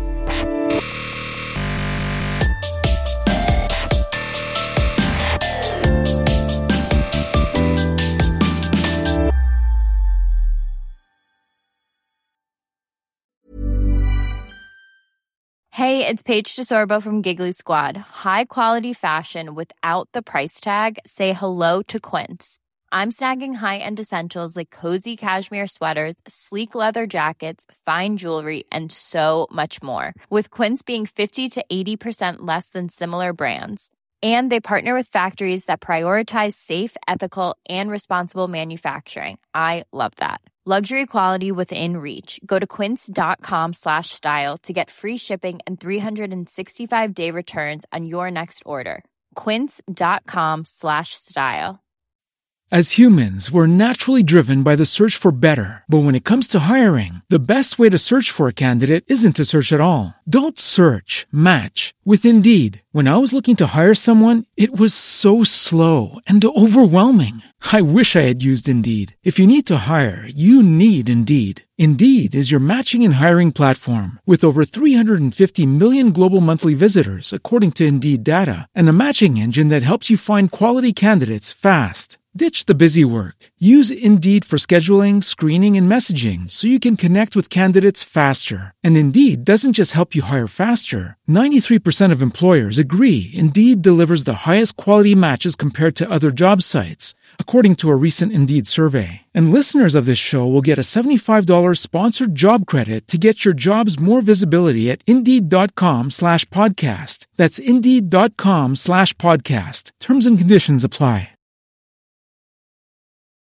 Hey, it's Paige DeSorbo from Giggly Squad. High quality fashion without the price tag. Say hello to Quince. I'm snagging high-end essentials like cozy cashmere sweaters, sleek leather jackets, fine jewelry, and so much more. With Quince being 50 to 80% less than similar brands. And they partner with factories that prioritize safe, ethical, and responsible manufacturing. I love that. Luxury quality within reach. Go to quince.com/style to get free shipping and 365-day returns on your next order. Quince.com/style.
As humans, we're naturally driven by the search for better. But when it comes to hiring, the best way to search for a candidate isn't to search at all. Don't search, match with Indeed. When I was looking to hire someone, it was so slow and overwhelming. I wish I had used Indeed. If you need to hire, you need Indeed. Indeed is your matching and hiring platform with over 350 million global monthly visitors, according to Indeed data, and a matching engine that helps you find quality candidates fast. Ditch the busy work. Use Indeed for scheduling, screening, and messaging so you can connect with candidates faster. And Indeed doesn't just help you hire faster. 93% of employers agree Indeed delivers the highest quality matches compared to other job sites, according to a recent Indeed survey. And listeners of this show will get a $75 sponsored job credit to get your jobs more visibility at Indeed.com/podcast. That's Indeed.com/podcast. Terms and conditions apply.